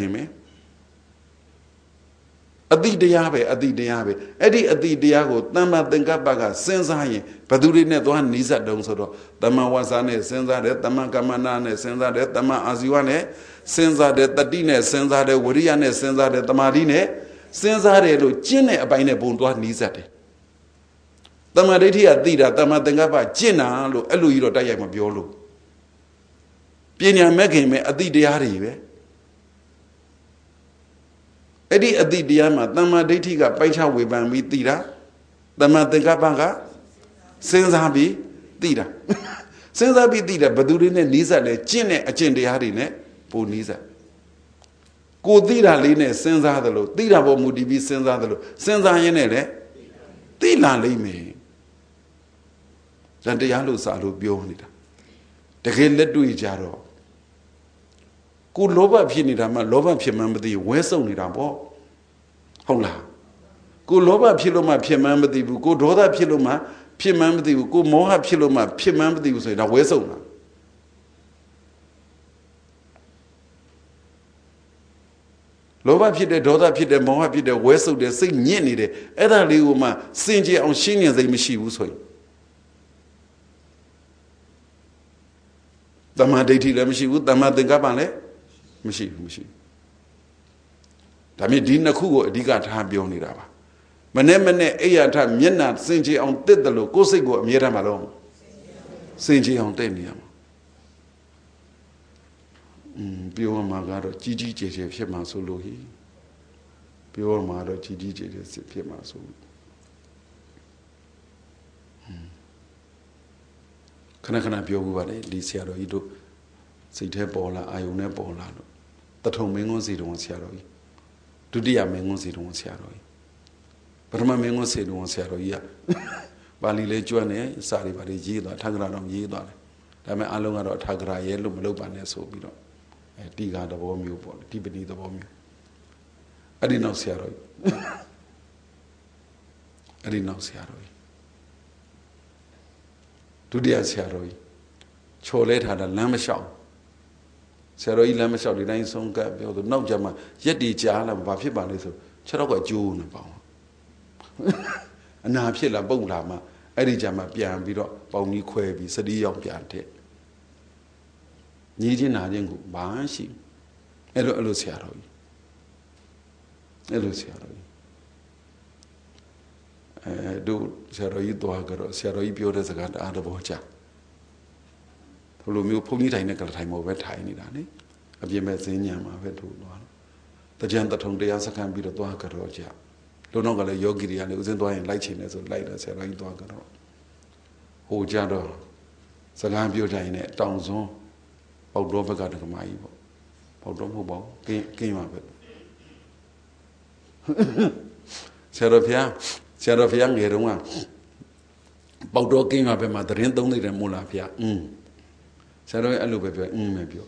အတိတရားပဲအဲ့ဒီအတိတရားကိုသမ္မာသင်္ကပ္ပကစဉ်းစားရင်ဘယ်သူတွေနဲ့သွားနီးစပ်တုံးဆိုတော့သမ္မာဝါစာနဲ့စဉ်းစားတယ်သမ္မာကမ္မနာနဲ့စဉ်းစားတယ်သမ္မာအာဇီဝနဲ့စဉ်းစားတယ်တတိနဲ့စဉ်းစားတယ်ဝိရိယနဲ့စဉ်းစားတယ်သမာဓိနဲ့စဉ်းစားတယ်လို့ကျင့်တဲ့အပိုင်းနဲ့ဘုံသွားနီးစပ်တယ်သမ္မာဒိဋ္ဌိကသိတာသမ္မာသင်္ကပ္ပကျင့်တာလို့အဲ့လိုကြီးတော့တိုက်ရိုက်မပြောလို့ပညာမဲ့ခင်ပဲအတိတရားတွေပဲအဲ့ဒီအတိတရားမှာသမ္မာဒိဋ္ဌိကပိုက်ချဝေဖန်ပြီးသိတာသမ္မာသင်္ကပ္ပကစဉ်းစားပြီးသိတာစဉ်းစားပြီးသိတာဘယ်သူတွေနဲ့နီးစပ်လဲကျင့်တဲ့အကျင့်တရားတွေနဲ့ပိုနီးစပ်ကိုသိတာလေးနဲ့စဉ်းစားသလိုသိတာပေါ်မူတည်ပြီးစဉ်းစားသလိုစဉ်းစားရင်းနဲ့လည်းသိလာလိမ့်မယ်ဇန်တရားလို့စာလို့ပြောနေတာတကယ်လက်တွေ့ကြတော့ကိုလောဘဖြစ်နေတာမှလောဘဖြစ်မှန်းမသိဝဲစုံနေတာပေါ့ဟုတ်လားကိုလောဘဖြစ်လို့မှဖြစ်မှန်းမသိဘူးကိုဒေါသဖြစ်လို့မှဖြစ်မှန်းမသိဘူးကိုမောဟဖြစ်လို့မှဖြစ်မှန်းမသိဘူးဆိုရင်ဒါဝဲစုံတာလောဘဖြစ်တဲ့ဒေါသဖြစ်တဲ့မောဟဖြစ်တဲ့ဝဲဆုပ်တဲ့စိတ်ညစ်နေတယ်အဲ့ဒါလေးကိုမှစင်ကြယ်အောင်ရှင်းဉာဏ်စိတ်မရှိဘူးဆိုရင်တမ္မာဒိဋ္ဌိလည်းမရှိဘူးတမ္မာသင်္ကပ္ပလည်းမရှိဘူးဒါမြင်ဒီနှစ်ခုကိုအဓိကထားပြောနေတာပါမနဲ့အိယာထမျက်နှာစင်ကြယ်အောင်တက်တယ်လို့ကိုယ်စိတ်ကိုအမြဲတမ်းမလုပ်စင်ကြယ်အောင်တက်နေရမှာပြောမှာကတော့ကြီးကြီးကျယ်ကျယ်ဖြစ်မှာဆိုလို့ဟိပြောမှာတော့ကြီးကြီးကျယ်ကျယ်ဖြစ်မှာဆိုခဏပြောဘူးပါလေဒီဆရာတော်ကြီးတို့စိတ်ထဲပေါ်လာအာယုန်နဲ့ပေါ်လာလို့တထုံမင်းကွန်းစီတော်ဆရာတော်ကြီးဒုတိယမင်းကွန်းစီတော်ဆရာတော်ကြီးပထမမင်းကွန်းစီတော်ဆရာတော်ကြီးကပါဠိလေးကျွတ်နေစာတွေပါလေးရေးသွားထက္ကရာတော့ရေးသွားတယ်ဒါပေမဲ့အလုံးကတော့ထက္ကရာရဲလို့မလုပ်ပါနဲ့ဆိုပြီးတော့တီဃာသဘောမျိုးပေါ့တိပတိသဘောမျိုးအဲ့ဒီနောက်ဆရာတော်ကြီးဒုတိယဆရာတော်ကြီးချော်လဲထားတာလမ်းမလျှောက်ဆရာတော်ကြီးလမ်းမလျှောက်ဒီတိုင်းဆုံးကပ်ပြောသူနောက်ကြမှာရက်တီကြားလာဘာဖြစ်ပါလဲဆိုခြေတော့ကအကျိုးနေပေါ့အနာဖြစ်လာပုတ်လာမှအဲ့ဒီကြမှာပြန်ပြီးတော့ပေါင်ကြီးခွဲပြီးစတိရောက်ပြန်တဲ့ညီချင်းနာချင်းကိုဘာရှိအဲ့လိုဆရာတော်ကြီးတို့ဆရာတော်ကြီးသွားကြတော့ဆရာတော်ကြီးပြောတဲ့စကားတအားသဘောကျဘလိုမျိုးဘုန်းကြီးထိုင်တဲ့ကလထိုင်မောပဲထိုင်နေတာနိအပြင်မဲ့ဈဉ္ညာမှာပဲတို့သွားတော့တကြံတထုံတရားစခန်းပြီးတော့သွားကြတော့ကြလုံတော့ကလည်းယောဂီတွေကလည်းဥစဉ်သွားရင်လိုက်ချင်တယ်ဆိုလိုက်တယ်ဆရာတော်ကြီးသွားကြတော့ဟိုကြတော့စကားပြောကြရင်လည်းတောင်စွန်းပေါတော်ဘက်ကတက္ကမကြီးပေါ့ပေါတော်မဟုတ်ပါဘူးကင်းပါပဲဆရာတော်ဖျားငယ်တုန်းကပေါတော်ကင်းပါပဲမှာတရင်သုံးနေတယ်မို့လားဖျားဆရာတော်အဲ့လိုပဲပြောပဲပြော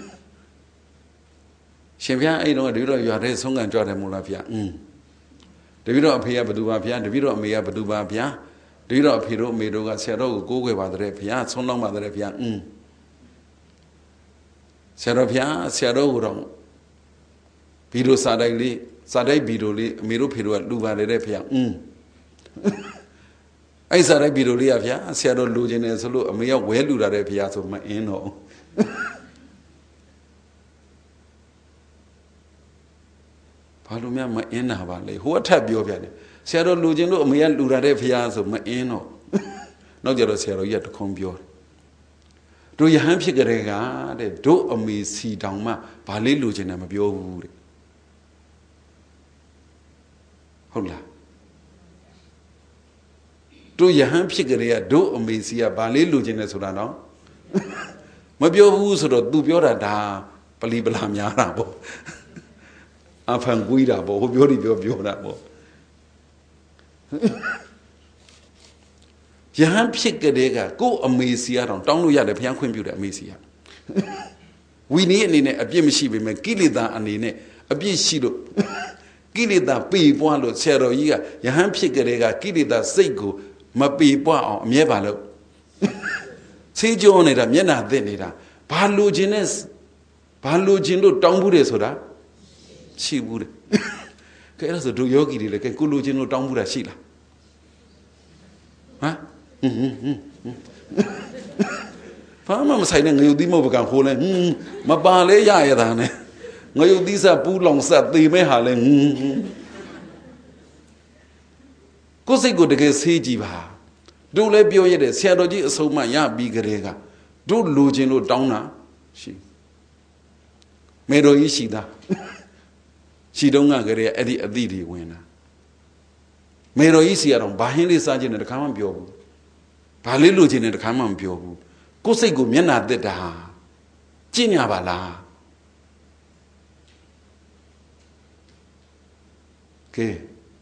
ရှင်ဖျားအဲ့တော့တပည့်တော်ရွာထဲဆုံးကန်ကြွတယ်မို့လားဖျားတပည့်တော်အဖေကဘသူပါဖျားတပည့်တော်အမေကဘသူပါဖျားတပည့်တော်အဖေတို့အမေတို့ကဆရာတော်ကိုကိုးကွယ်ပါတဲ့ဖျားဆုံးတော့ပါတဲ့ဖျားဆရာတော်ဖျားဆရာတော်ကိုတော့ဘီလိုစာတိုက်ဘီလိုလေးအမေတို့ဖေတို့ကလူပါတယ်တဲ့ဖျားအဲ့စာတိုက်ဘီလိုလေးကဖျားဆရာတော်လူချင်းတယ်ဆိုလို့အမေကဝဲလူတာတဲ့ဖျားဆိုမအင်းတော့ဘာလို့များမအင်းနာပါလဲဟိုအထက်ပြောပြတယ်ဆရာတော်လူချင်းလို့အမေကလူတာတဲ့ဖျားဆိုမအင်းတော့နောက်ကြတော့ဆရာတော်ကြီးကတခုံးပြောတယ်တို့ယဟန်ဖြစ်ကြတဲ့ကတဲ့တို့အမေစီတောင်မှဘာလေးလူချင်းတယ်မပြောဘူးတဲ့ဟုတ်လားတို့ယဟန်ဖြစ်ကြတဲ့ကတို့အမေစီကဘာလေးလူချင်းတယ်ဆိုတာတော့မပြောဘူးဆိုတော့ तू ပြောတာဒါပလီပလာများတာပေါ့အဖန်ကွေးတာပေါ့ဟိုပြောတာပေါ့ယဟန်ဖြစ်ကြတဲ့ကကို့အမေစီကတော့တောင်းလို့ရတယ်ဘုရားခွင့်ပြုတယ်အမေစီကဝီနည်းအနေနဲ့အပြစ်မရှိပေမဲ့ကိလေသာအနေနဲ့အပြစ်ရှိလို့ကိလေသာပေပွားလို့ဆရာတော်ကြီးကယဟန်ဖြစ်ကြတဲ့ကကိလေသာစိတ်ကိုမပေပွားအောင်အမြဲပါလို့ဆေးကြောနေတာမျက်နှာသစ်နေတာဘာလိုချင်လို့တောင်းဘူးတယ်ဆိုတာရှိဘူးတဲ့ကဲအဲ့ဒါဆိုတို့ယောဂီတွေလည်းကဲကိုလိုချင်လို့တောင်းဘူးတာရှိလားဟမ်ဘာမှမဆိုင်တဲ့ငရုတ်သီးမဟုတ်ပကံခိုးလဲမပါလဲရရတာနဲ့ငရုတ်သီးစားပူးလောင်စားသေမဲ့ဟာလဲကိုယ်စိတ်ကိုတကယ်ဆေးကြည့်ပါတို့လည်းပြောရတဲ့ဆရာတော်ကြီးအဆုံးမရပြီးကြတဲ့ကတို့လိုချင်လို့တောင်းတာရှိမေတော်ကြီးရှိသားရှိတုံးကကြတဲ့အဲ့ဒီအသည့်တွေဝင်တာမေတော်ကြီးစီကတော့ဘာဟင်းလေးစားခြင်းနဲ့တခါမှမပြောဘူးဘာလေးလိုချင်တယ်တခါမှမပြောဘူးကိုယ်စိတ်ကိုမျက်နှာတက်တာကြည့်ညာပါလားကဲ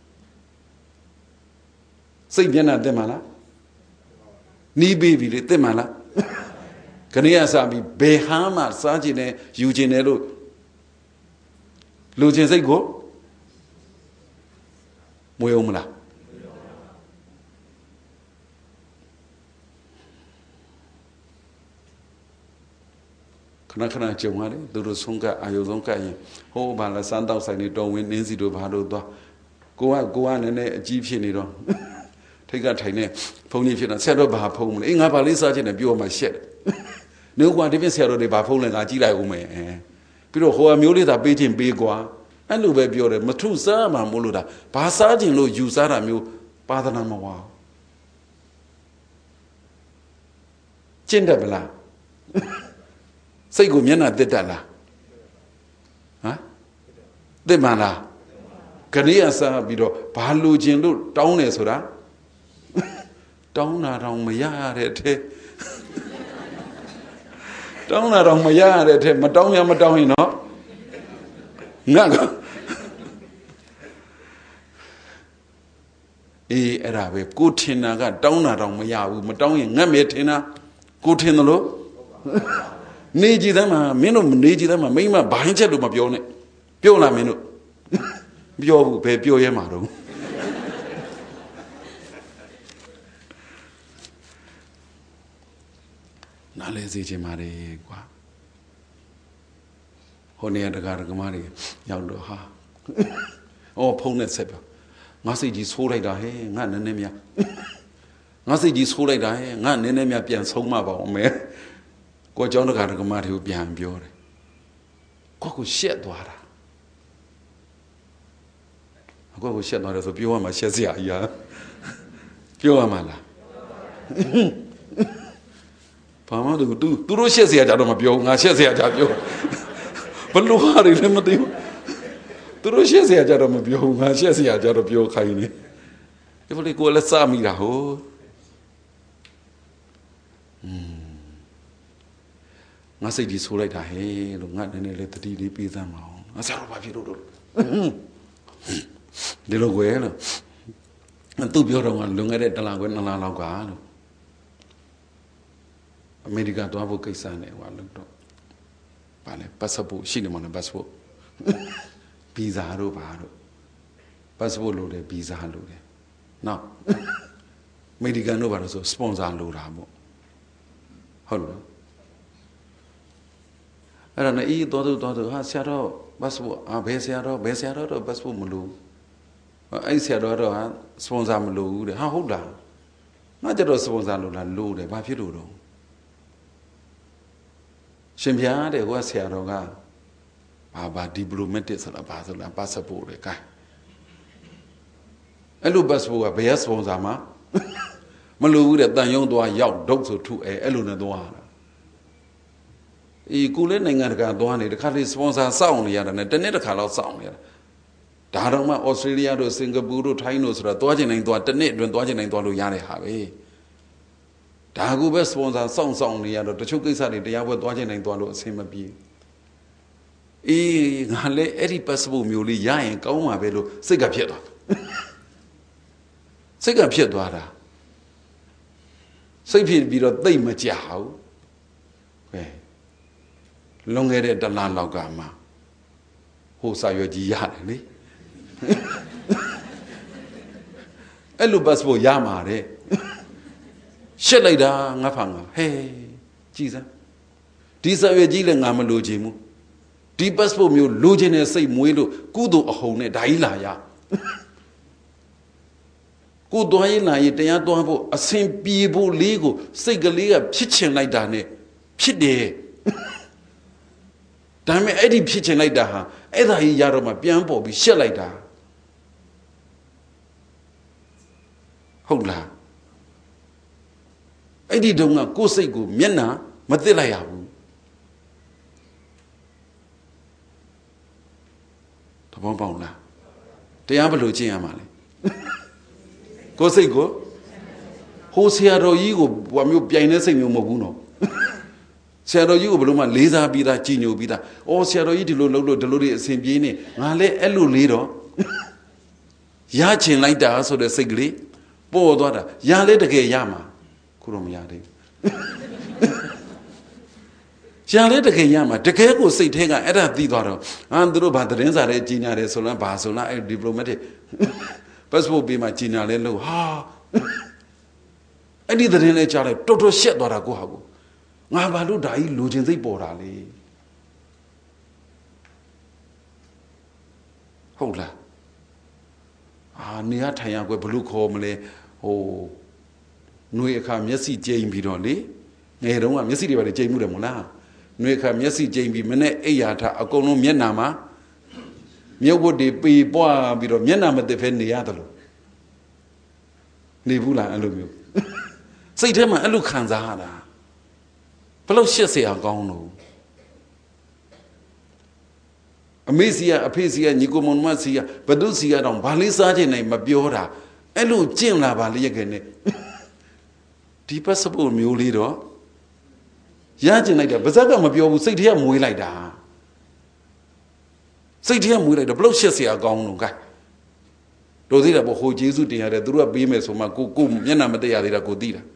စိတ်မျက်နှာတက်မှာလားနီးပေးပြီလေတက်မှာလားခဏရစားပြီးဘယ်ဟာမှစားခြင်းနဲ့ယူခြင်းနဲ့လို့လူချင်းစိတ်ကိုမွေးအောင်မလားခ khana jong ha le tu sung ka ayo song ka yin ho ba la san taw sai ni taw win nin si do ba do twa ko ne ne a ji phit ni doထိတ်ကထိုင်နေဘုန်းကြီးဖြစ်တော့ဆက်တော့ဘာဖုံးမလဲငါဘာလေးစားချင်တယ်ပြောမှရှက်တယ်နေကွာဒီပြင်ဆရာတော်တွေဘာဖုံးလဲငါကြည့်လိုက်ဦးမယ်ပြီးတော့ဟိုအမျိုးလေးသာပေးခြင်းပေးကွာအဲ့လိုပဲပြောတယ်မထုစားမှမို့လို့ဒါဘာစားခြင်းလို့ယူစားတာမျိုးပါဒနာမဝါကျင့်တတ်ဗလားစိတ်ကိုမျက်နှာတက်တတ်လားဟမ်တက်မှလားခဏရစားပြီးတော့ဘာလိုခြင်းလို့တောင်းတယ်ဆိုတာတောင်းတာတော့မရရတဲ့အထက်တောင်းတာတော့မရရတဲ့အထက်မတောင်းရင်နော်ငါကအဲ့ဒါပဲကိုထင်တာကတောင်းတာတော့မရဘူးမတောင်းရင်ငတ်မယ်ထင်တာကိုထင်တယ်လို့နေကြည့်သမ်းမှာမင်းတို့နေကြည့်သမ်းမှာမိမဘိုင်းချက်လို့မပြောနဲ့ပြောလားမင်းတို့ပြောဘူးဘယ်ပြောရဲမှာတော့နားလဲစေချင်ပါတယ်ကွာဟိုနေရာတကားကမားတွေရောက်တော့ဟာဖုန်းနဲ့ဆက်ပြောငါစိတ်ကြီးဆိုးလိုက်တာဟဲ့ငါနည်းနည်းများငါစိတ်ကြီးဆိုးလိုက်တာဟဲ့ငါနည်းနည်းများပြန်ဆုံးမပါအောင်မယ်ကိုเจ้าတကားကမားတွေကိုပြန်ပြောတယ်ကိုရှက်သွားတာကိုရှက်သွားတယ်ဆိုပြောရမှာရှက်စရာကြီးပြောရမှာလားဘာမှသူတို့ရှက်เสียကြတော့မပြောငါရှက်เสียကြပြောဘလို့ဟာတွေလည်းမသိဘူးသူတို့ရှက်เสียကြတော့မပြောငါရှက်เสียကြတော့ပြောခိုင်းနေဒီလိုကိုလည်းစမိတာဟိုငါစိတ်ကြီးဆိုးလိုက်တာဟဲ့လို့ငါနည်းနည်းလေးတတိလေးပေးစမ်းမအောင်ငါဆရာတော်ဘာဖြစ်လို့ဒီလိုကွယ်လို့သူပြောတော့လွန်ခဲ့တဲ့1 လခွဲ2 လလောက်ကလို့အမေရိကန်သွားဖို့ကိစ္စနဲ့ဟိုလို့တော့ဗာလဲပတ်စပို့ရှိနေမှာလဲပတ်စပို့ဗီဇာတို့ဘာတို့ပတ်စပို့လိုတယ်ဗီဇာလိုတယ်နော်အမေရိကန်တို့ဘာလို့ဆိုစပွန်ဆာလိုတာပေါ့ဟုတ်လို့အဲ့ဒါနဲ့တော်တော်ဟာဆရာတော်ပတ်စပို့ဘယ်ဆရာတော်တော့ပတ်စပို့မလို့အဲ့ဆရာတော်တော့ဟာစပွန်ဆာမလိုဘူးတဲ့ဟာဟုတ်လားငါကြတော့စပွန်ဆာလိုလားလိုတယ်ဘာဖြစ်လို့တော့ရှင်ပြားတဲ့ဟိုဆရာတော်ကဘာဒီပလိုမက်တစ်ဆိုတာဘာဆိုလားပတ်စပို့လေကဲအဲ့လိုပတ်စပို့ကဘယ်စပွန်ဆာမှာမလိုဘူးတဲ့တန်ယုံသွားရောက်ဒုတ်ဆိုထုအဲ့လိုနဲ့သွားတာကိုလည်းနိုင်ငံတကာသွားနေတခါလေစပွန်ဆာစောင့်နေရတာနဲ့တစ်နှစ်တစ်ခါလောက်စောင့်နေရတာဒါတော့မှဩစတြေးလျတို့စင်ကာပူတို့ထိုင်းတို့ဆိုတာသွားချင်နိုင်သွားတစ်နှစ်အတွင်းသွားချင်နိုင်သွားလို့ရတဲ့ဟာပဲဒါကူပဲစပွန်ဆာစောင့်နေရတော့တချို့ကိစ္စတွေတရားပွဲသွားချင်နိုင်သွားလို့အဆင်မပြေငါလည်းအဲ့ဒီပတ်စပို့မျိုးလေးရရင်ကောင်းမှာပဲလို့စိတ်ကဖြစ်သွားတာစိတ်ဖြစ်ပြီးတော့သိမ့်မကြဘူးလွန်ခဲ့တဲ့1 လလောက်ကမှဟိုစာရွက်ကြီးရတယ်လေအဲ့လိုပတ်စပို့ရမှာတဲ့ရှက်လိုက်တာငါဖန်ကဟဲ့ကြည်စမ်းဒီစာရွက်ကြီးလည်းငါမလိုချင်ဘူးဒီပတ်စပို့မျိုးလိုချင်တဲ့စိတ်မွေးလို့ကုသိုလ်အဟုန်နဲ့ဒါကြီးလာရကိုသွားရင်လာရင်တရားသွားဖို့အစဉ်ပြေဖို့လေးကိုစိတ်ကလေးကဖြစ်ချင်လိုက်တာနဲ့ဖြစ်တယ်ဒါပေမဲ့အဲ့ဒီဖြစ်ချင်လိုက်တာဟာအဲ့ဒါကြီးရတော့မှပြန်ပေါ်ပြီးရှက်လိုက်တာဟုတ်လားအဲ့ဒီတုန်းကကိုယ်စိတ်ကိုမျက်နှာမသစ်လိုက်ရဘူးသဘောပေါက်လားတရားဘယ်လိုကျင့်ရမှာလဲကိုယ်စိတ်ကိုဟိုဆရာတော်ကြီးကိုဘာမျိုးပြိုင်တဲ့စိတ်မျိုးမဟုတ်ဘူးနော်ဆရာတော်ကြီးကိုဘယ်လိုမှလေးစားပြီးသားကြည်ညိုပြီးသားဆရာတော်ကြီးဒီလိုလုပ်လို့ဒီလိုတွေအစဉ်ပြေးနေငါလည်းအဲ့လိုလေးတော့ရချင်လိုက်တာဆိုတဲ့စိတ်ကလေးပေါ်သွားတာရလဲတကယ်ရမှာခုတော့မရသေးဘူးရလဲတကယ်ရမှာတကယ်ကိုစိတ်ထဲကအဲ့ဒါသိသွားတော့သူတို့ဘာသတင်းစာတွေကြီးညာတယ်ဆိုလားဘာဆိုလားအဲ့ဒီပလိုမက်တစ်ပတ်စပို့ပေးမှကြီးညာလဲလို့ဟာအဲ့ဒီသတင်းလဲကြားလိုက်တော်တော်ရှက်သွားတာကိုဟာကိုငါဘာလို့ဒါကြီးလိုချင်စိတ်ပေါ်တာလေဟုတ်လားနေရထိုင်ရကွယ်ဘလို့ခေါ်မလဲဟိုနှွေအခါမျက်စိကျိန်ပြီးတော့လေငယ်တုန်းကမျက်စိတွေပါလေကျိန်မှုတယ်မို့လားနှွေအခါမျက်စိကျိန်ပြီးမနဲ့အိယာထအကုန်လုံးမျက်နာမှာမြုပ်ဝတ်တွေပေပွားပြီးတော့မျက်နာမသိဖဲနေရတယ်လို့နေဘူးလားအဲ့လိုမျိုးစိတ်ထဲမှာအဲ့လိုခံစားရတာဘလို့ရှက်เสียအောင်ကောင်းလို့အမေစီကအဖေစီကညီကိုမောင်မစီကဘဒုစီကတော့ဘာလေးစားချင်နိုင်မပြောတာအဲ့လိုကျင့်လာပါလေရခဲ့နဲ့ဒီပတ်စပို့မျိုးလေးတော့ရကျင်လိုက်တာပါဇက်ကမပြောဘူးစိတ်ထဲကမွေးလိုက်တာစိတ်ထဲကမွေးလိုက်တော့ဘလို့ရှက်เสียအောင်ကောင်းလို့ကဲတို့သိတာပေါ့ဟိုကျေးဇူးတင်ရတယ်သူတို့ကပေးမယ်ဆိုမှကိုမျက်နှာမတက်ရသေးတာကိုသိတာ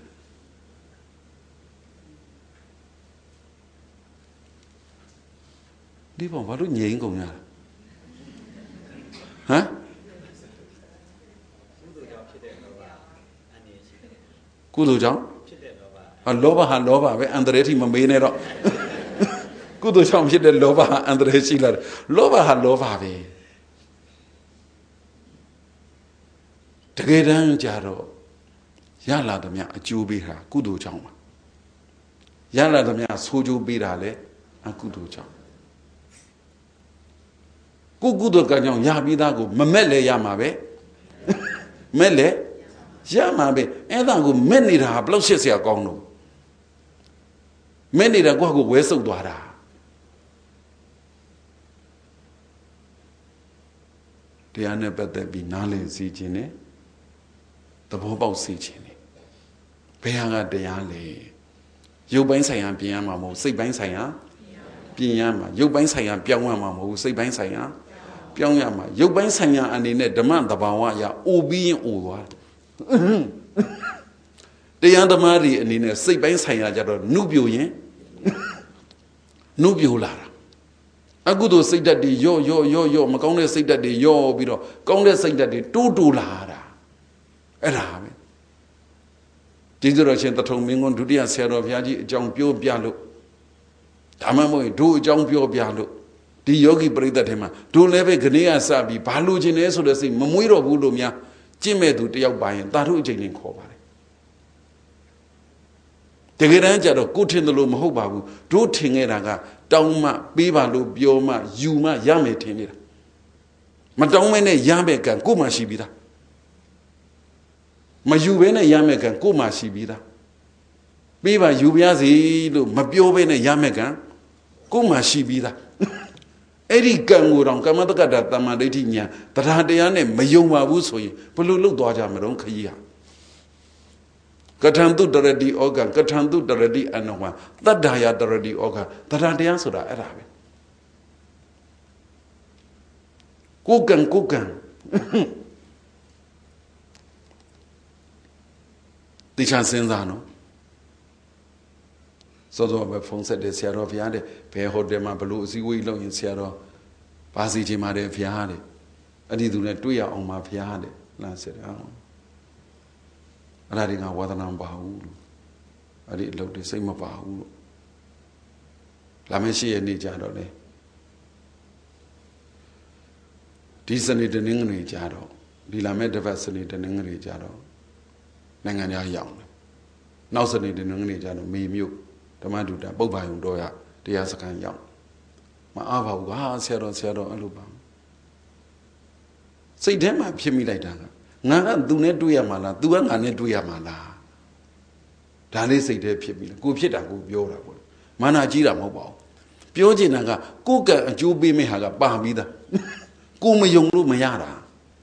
ဒီပေါ်ဘာလို့ငြိမ်ကုန်ရလဲဟမ်ကုသိုလ်ကြောင့်ဖြစ်တဲ့လောဘဟာလောဘပဲအန္တရာယ်ထိမမေးနဲ့တော့ကုသိုလ်ကြောင့်ဖြစ်တဲ့လောဘဟာအန္တရာယ်ရှိလာတယ်လောဘဟာလောဘပဲတကယ်တမ်းကြတော့ရလာသမျှအကျိုးပေးတာကုသိုလ်ကြောင့်ပါရလာသမျှဆိုးကျိုးပေးတာလည်းအကုသိုလ်ကြောင့်ကုသိုလ်ကကြောင့်ရပြီးသားကိုမမက်လဲရမှာပဲမက်လဲရမှာပဲအဲ့ဒါကိုမက်နေတာဘလောက်ရှက်စရာကောင်းလို့မက်နေတာကိုဝဲဆုပ်သွားတာတရားနဲ့ပတ်သက်ပြီးနားလည်စေခြင်းနဲ့သဘောပေါက်စေခြင်းနဲ့ဘယ်ဟာကတရားလဲရုပ်ပိုင်းဆိုင်ရာပြင်ရမှာမဟုတ်စိတ်ပိုင်းဆိုင်ရာပြင်ရမှာရုပ်ပိုင်းဆိုင်ရာပြောင်းရမှာမဟုတ်စိတ်ပိုင်းဆိုင်ရာပြောင်းရမှာရုပ်ပိုင်းဆိုင်ရာအနေနဲ့ဓမ္မသဘာဝအရအိုပြီးရင်အိုသွားတရားဓမ္မတွေအနေနဲ့စိတ်ပိုင်းဆိုင်ရာကြတော့နှုတ်ပြိုရင်နှုတ်ပြိုလာတာအကုသိုလ်စိတ်ဓာတ်တွေရော့မကောင်းတဲ့စိတ်ဓာတ်တွေရော့ပြီးတော့ကောင်းတဲ့စိတ်ဓာတ်တွေတိုးလာတာအဲ့ဒါပဲကျေးဇူးတော်ရှင်တထုံမင်းကွန်းဒုတိယဆရာတော်ဘုရားကြီးအကြောင်းပြောပြလို့ဒါမှမဟုတ်တို့အကြောင်းပြောပြလို့ဒီယောဂီပရိသတ်ထဲမှာတို့လည်းပဲခဏကစပြီးဘာလို့ခြင်းလဲဆိုတဲ့စိတ်မမွေးတော့ဘူးလို့များကျင့်မဲ့သူတယောက်ပါရင်တာတို့အချိန်ချင်းခေါ်ပါတယ်တကယ်တမ်းကျတော့ကိုထင်တယ်လို့မဟုတ်ပါဘူးတို့ထင်ခဲ့တာကတောင်းမှပေးပါလို့ပြောမှယူမှရမယ်ထင်နေတာမတောင်းမဲနဲ့ရမယ်ကံကိုမှရှိပြီးသားမယူဘဲနဲ့ရမယ်ကံကိုမှရှိပြီးသားပေးပါယူပါစေလို့မပြောဘဲနဲ့ရမယ်ကံကိုမှရှိပြီးသားအဲ့ဒီကံကိုတော့ကမ္မတက္ကတာတမ္မာဒိဋ္ဌိညာတရားတရားနဲ့မယုံပါဘူးဆိုရင်ဘယ်လိုလုပ်သွားကြမလို့ခကြီးဟာကထံတုတရတိဩဃကထံတုတရတိအနဝတတ္ထာယတရတိဩဃတရားတရားဆိုတာအဲ့ဒါပဲကိုကံတိချာစဉ်းစားနော်စောစောပဲဖုန်းဆက်တယ်ဆရာတော်ဘုရားတဲ့ဘယ်ဟိုတယ်မှာဘလို့အစည်းအဝေးလုပ်ရင်ဆရာတော်ပါစီချင်ပါတယ်ဘုရားတဲ့အဲ့ဒီသူနဲ့တွေ့ရအောင်ပါဘုရားတဲ့လမ်းဆက်တယ်အဲ့ဒါတွေကဝါသနာမပါဘူးလို့အဲ့ဒီအလုပ်တွေစိတ်မပါဘူးလို့လာမရှိရနေကြတော့လေဒီစနေတနင်္ဂနွေကြတော့ဒီလာမဲ့တစ်ပတ်စနေတနင်္ဂနွေကြတော့နိုင်ငံသားရောက်တယ်နောက်စနေတနင်္ဂနွေကြတော့မေမြို့ဓမ္မဒုတာပုပ္ပါယုံတော်ရတရားစခန်းရောက်မအားပါဘူးဟာဆရာတော်အဲ့လိုပါစိတ်ထဲမှာဖြစ်မိလိုက်တာကငါကသူနဲ့တွေ့ရမှာလားသူကငါနဲ့တွေ့ရမှာလားဒါလေးစိတ်ထဲဖြစ်ပြီလေကိုဖြစ်တာကိုပြောတာပေါ့မာနကြီးတာမဟုတ်ပါဘူးပြောချင်တာကကိုယ်ကအကျိုးပေးမဲ့ဟာကပါပြီးသားကိုမယုံလို့မရတာ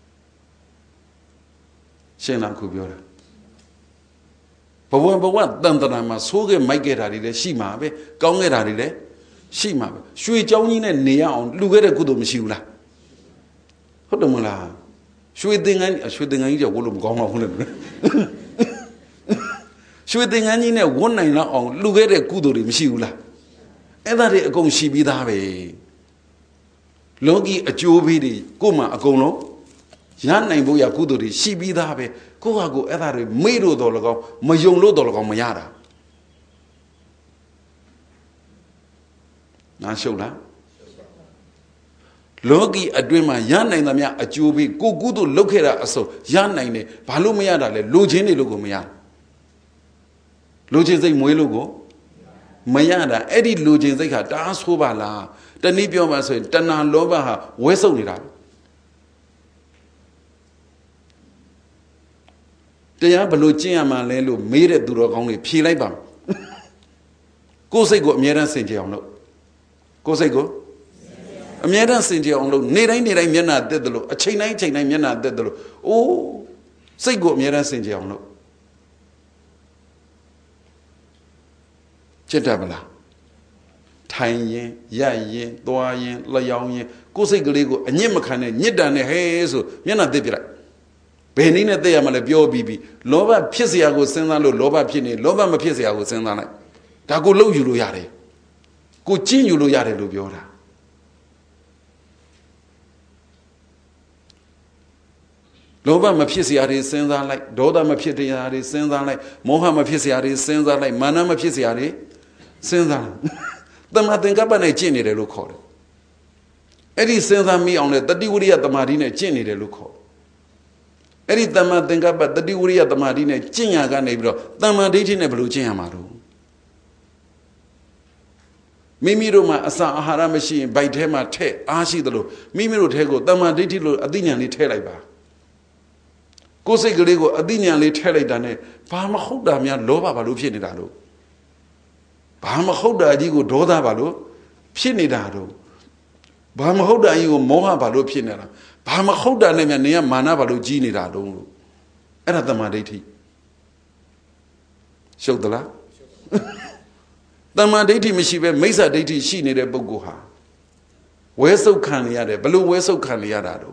ရှင်းလားခုပြောတာဘဝတန်တရာမှာဆိုးခဲ့မိုက်ခဲ့တာတွေလည်းရှိမှာပဲကောင်းခဲ့တာတွေလည်းရှိမှာပဲရွှေเจ้าကြီးနဲ့နေရအောင်လှူခဲ့တဲ့ကုသိုလ်မရှိဘူးလားဟုတ်တယ်မလားရွှေသင်္ကန်းကြီးကြောက်လို့မကောင်းတော့ဘူးလေရွှေသင်္ကန်းကြီးနဲ့ဝတ်နိုင်တော့အောင်လှူခဲ့တဲ့ကုသိုလ်တွေမရှိဘူးလားအဲ့ဒါတွေအကုန်ရှိပြီးသားပဲလောကီအကျိုးပေးတွေကိုမှအကုန်လုံးရနိုင်ဖို့ရကုသိုလ်တွေရှိပြီးသားပဲကိုယ့်ဟာကိုယ်အဲ့ဒါတွေမေ့လို့တော်လကောင်းမယုံလို့တော်လကောင်းမရတာနားရှုပ်လား Logi a dream, Yan and the Mia, a Jubi, go good to look at us so, Yan and Palumia, Lugini Lugumia. Lugis de Muelugo, Mayada, Eddie Lugins, they had dance Hubala, the Nibio was in Tana Lobaha, Wesonira. They are Belugia Malelu, made it to only Pilabam. Go say go, Mira Saint Giano. Go say go. A Mira Saint Giano, Nera Miana Dedalo, a chain Miana Dedalo. Oh, say go, Mira Saint Giano. Chetabala. Tiny, Yayin, Doyen, Layan, go say Glego, and Yemakan, Nidan, Hazel, Miana Debira. Benina de Amalabio Bibi, Lova Pisiago Senalo, Lova Pini, Lova Mapisiago Senana. Tago low you yare. Go chin you yare lubiora. Lova Mapisiari sends out like Doda Mapisiari sends out like Moha Mapisiari sends out like Mana Mapisiari sends out. The Matingabane Jenny de Luco. Eddie sends on me on it, the Dewey at the Marine Jenny de Luco. Eddie Tamatinga, the Dewey at the Marine, Jinyaga Nebro, Tamaditi Neblu Jiamaru. Mimiruma asa ahara machine by Tema te, Ashidalo, Mimiru Tego, Tamaditi Adinian Teleba. Gose Grego, Adinian Teledane, Pamahoda, Loba Balu Pienidado. Pamahoda, Digo, Doda Balu, Pienidado. Pamahoda, you Moha Balu Pienera. Pamahoda, Nemania, Mana Balu Ginidado. And at the Maditi. Show the la. Tama deity Mishibe, Mesa deity, she needed Boguha. Where so can yada, Baloo, where so can yadado.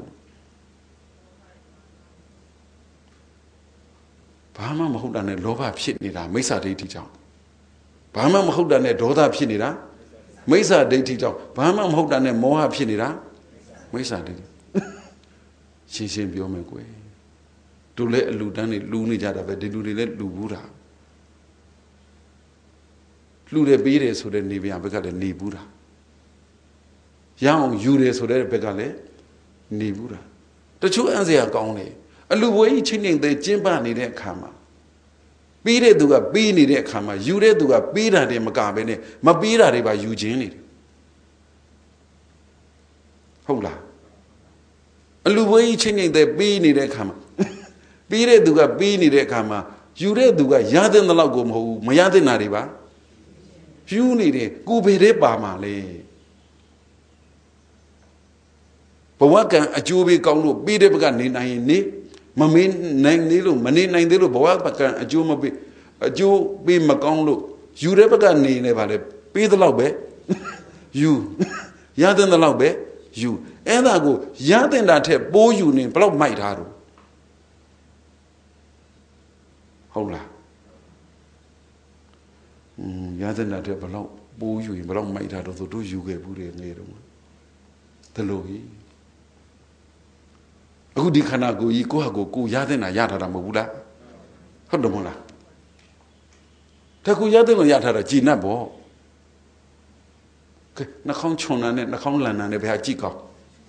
Bama Mahudane, Lova Pitnida, Mesa deity town. Bama Mahudane, Doda Pinida, Mesa deity town. Bama Mahudane, Moha Pinida, Mesa deity. She seemed Biomegway. To let Ludani Luni Jada, but they do let Lubura. Lude Bide so the Nibia Begale Nibura. Young Jude so the Begale Nibura. The two answer gone. A Luway chinging the Jimba needed Kama. Bide do a bee needed Kama, Jude do a bida de Magabene, Mabida de by Eugene. Hola. A Luway chinging the bee needed Kama. Bide do a bee needed Kama, Jude do a Yadin the Lagum, Mayadin Ariba. You need it. Go be the Bamale. But what can a Jubi go be the beginning? Mamin, nine little, money, nine little, but can a Juma be a Jew be Maconglu? You never got never be the lobby. You Yadin the lobby, you and I go Yadin that have boy you name, block my haru. Hola. Yadin that have a boy you belong my haru to do you get Buddha near the Lohi. Who did Kanago, Ikohago, Yadin, a Yada Mabuda? Hodomola. Taku Yadin Yata Ginabo. Nakon Chona and Nakonlan and the Behachiko.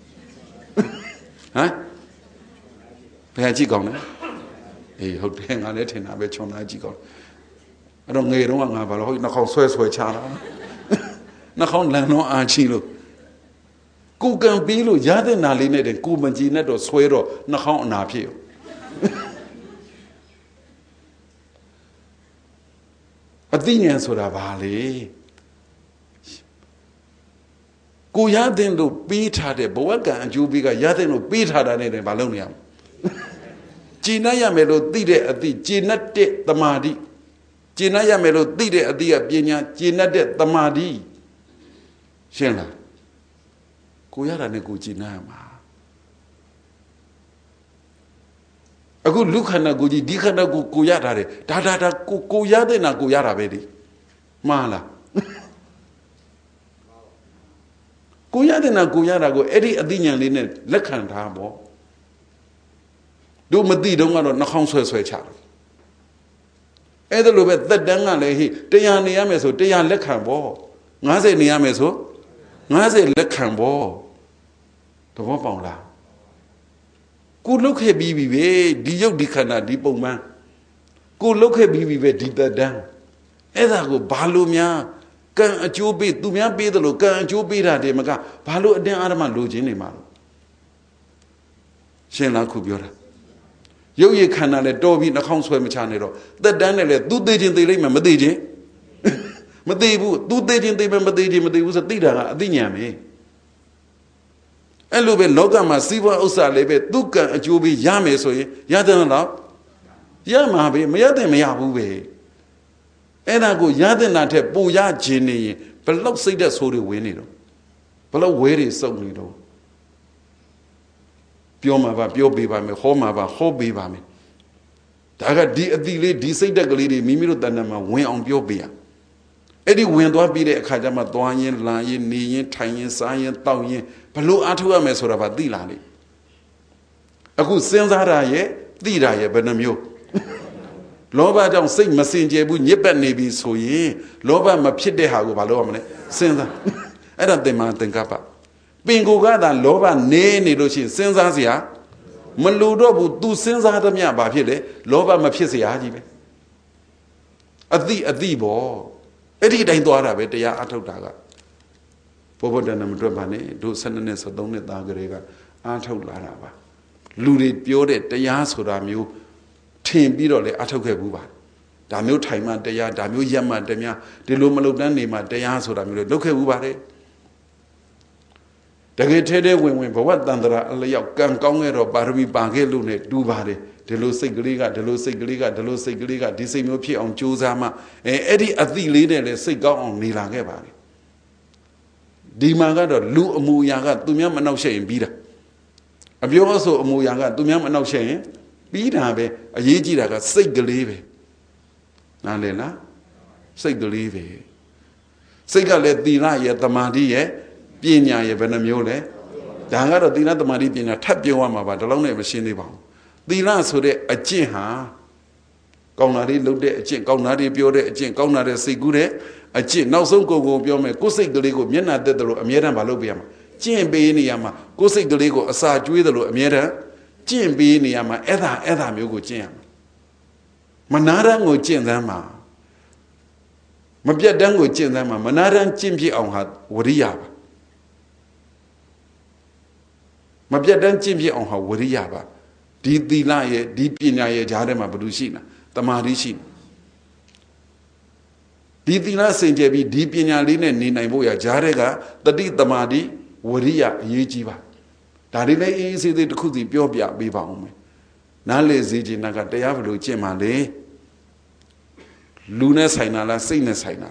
Huh? Behachiko, eh? Hope hang on it in Abechona Gigo. I don't know one about Nakon Swiss with Chana. Nakon Lano Archilo. Kugan Bilu, Yadin Naline, and Kubanjinet or Swero, Nakon Napio. Athenians would have Valley. Kuyadin to beat her the Boaga and Jubiga Yadin to beat her than in Balonia. Ginaya Melo did it at the Ginate the Madi. Ginaya Melo did it at the Abinia, Ginate the Madi. Shena. Kuyara ne Gujinama. A good look and a good Dikana Kuyare, Tata Kuyade na Kuyara Bedi. Mala. Kuyade na Kuyara go, Eddie Adinian in it, Lekan Tabo. Do Madi don't want to knock on Switcher. Either look at that Dangale, Dayani Yameso, Dayan Lekan Bo. Naze Niameso, Naze Lekan Bo. ဘောပေါက်လားကိုလုတ်ခဲ့ပြီးပြီပဲဒီရုပ်ဒီခန္ဓာဒီပုံမှန်ကိုလုတ်ခဲ့ပြီးပြီပဲဒီတတန်းအဲ့ဒါကိုဘာလို့များကံအကျိုးပေးသူများပေးတယ်လို့ကံအကျိုးပေးတာတည်းမကဘာလို့အတင်းအာရမလိုချင်နေမှာလို့ရှင်းလားခုပြောတာရုပ်ရည်ခန္ဓာနဲ့တော်ပြီးနှာခေါင်းဆွဲမချနဲ့တော့သက်တမ်းနဲ့လေသူသေးခြင်းသေးလိမ့်မယ်မသေးခြင်းမသေးဘူးသူသေးခြင်းသေးမယ်မသေးခြင်းမသေးဘူးဆိုသိတာကအသိဉာဏ်ပဲအဲ့လိုပဲလောကမှာစီးပွားဥစ္စာလေးပဲသူကံအကျိုးပေးရမယ်ဆိုရင်ရတယ်တော့ရမှာပဲမရတဲ့မရဘူးပဲအဲ့ဒါကိုရတဲ့နာထက်ပိုရခြင်းနေရင်ဘလောက်စိတ်သက်ဆိုးတွေဝင်နေတော့ဘလောက်ဝဲတွေစုပ်နေတော့ပြောမှာပါပြောပေးပါမယ်ဟောမှာပါဟောပေးပါမယ်ဒါကဒီအတိလေးဒီစိတ်သက်ကလေးတွေမိမိတို့တဏ္ဍာမှာဝင်အောင်ပြောပေးရအဲ့ဒီဝင်သွားပြီးတဲ့အခါကျမှသွားရင်လာရင်နေရင်ထိုင်ရင်စားရင်တောက်ရင်ဘလို့အားထုတ်ရမယ်ဆိုတာပါသိလာလေအခုစဉ်းစားတာရဲ့သိတာရဲ့ဘယ်နှမျိုးလောဘကြောင့်စိတ်မစင်ကြယ်ဘူးညစ်ပတ်နေပြီဆိုရင်လောဘမဖြစ်တဲ့ဟာကိုဘာလို့ရမလဲစဉ်းစားအဲ့ဒါသင်္မာသင်္ကပ္ပပင်ကိုကသာလောဘနေနေလို့ရှိရင်စဉ်းစားစရာမလိုတော့ဘူး तू စဉ်းစားသမျှဘာဖြစ်လဲလောဘမဖြစ်เสียကြီးပဲအတိပေါ့အဲ့ဒီတိုင်းသွားတာပဲတရားအထုတ်တာကဘောဘတဏမတွက်ပါနဲ့တို့12နဲ့13နဲ့သားကလေးကအားထုတ်လာတာပါလူတွေပြောတဲ့တရားဆိုတာမျိုးထင်ပြီးတော့လေအားထုတ်ခဲ့ဘူးပါဒါမျိုးထိုင်မှတရားဒါမျိုးရက်မှတရားဒီလိုမလုပ်တန်းနေမှတရားဆိုတာမျိုးလေလုပ်ခဲ့ဘူးပါတယ်တကယ်ထဲဝင်ဘဝတန်ត្រာအလျောက်ကံကောင်းခဲ့တော့ပါရမီပါခဲ့လို့ ਨੇ တူပါတယ်ဒီလိုစိတ်ကလေးကဒီလိုစိတ်ကလေးကဒီလိုစိတ်ကလေးကဒီစိတ်မျိုးဖြစ်အောင်ကြိုးစားမှအဲ့ဒီအသည့်လေးနဲ့လည်းစိတ်ကောင်းအောင်နေလာခဲ့ပါတယ်ဒီမှာကတော့လူအမူအရာကသူများမနှောက်ယှက်ရင်ပြီးတာအပြောအဆိုအမူအရာကသူများမနှောက်ယှက်ရင်ပြီးတာပဲအရေးကြီးတာကစိတ်ကလေးပဲနားလည်လားစိတ်ကလေးပဲစိတ်ကလည်းသီလရဲ့သမာဓိရဲ့ပညာရဲ့ဘယ်နှမျိုးလဲဒါကတော့သီလသမာဓိပညာထပ်ပြောရမှာပါဒီလောက်နဲ့မရှင်းသေးပါဘူးသီလဆိုတဲ့အကျင့်ဟာကောင်းတာတွေလုပ်တဲ့အကျင့်ကောင်းတာတွေပြောတဲ့အကျင့်ကောင်းတာတွေစိတ်ကူးတဲ့အကျင့်နောက်ဆုံးကိုပြောမယ်ကိုယ်စိတ်ကလေးကိုမျက်နှာတက်တယ်လို့အမြဲတမ်းမလုပ်ပြရမှာကျင့်ပေးနေရမှာကိုယ်စိတ်ကလေးကိုအစာကျွေးတယ်လို့အမြဲတမ်းကျင့်ပေးနေရမှာအဲ့ဒါမျိုးကိုကျင့်ရမှာမနာရန်ကိုကျင့်သမ်းမှာမပြတ်တမ်းကိုကျင့်သမ်းမှာမနာရန်ကျင့်ပြအောင်ဟာဝရိယပါမပြတ်တမ်းကျင့်ပြအောင်ဟာဝရိယပါဒီသီလရဲ့ဒီပညာရဲ့ကြားထဲမှာဘယ်လိုရှိနေတမာတိရှိဒီသီလစင်ကြယ်ပြီးဒီပညာလေးနဲ့နေနိုင်ဖို့ရကြားထဲကတတိတမာတိဝရိယအရေးကြီးပါဒါတွေလည်းအေးအေးဆေးဆေးတစ်ခုစီပြောပြပေးပါဦးမယ်နားလေစေခြင်းကတရားဘယ်လိုကျင့်မှလဲလူနဲ့ဆိုင်တာလားစိတ်နဲ့ဆိုင်တာ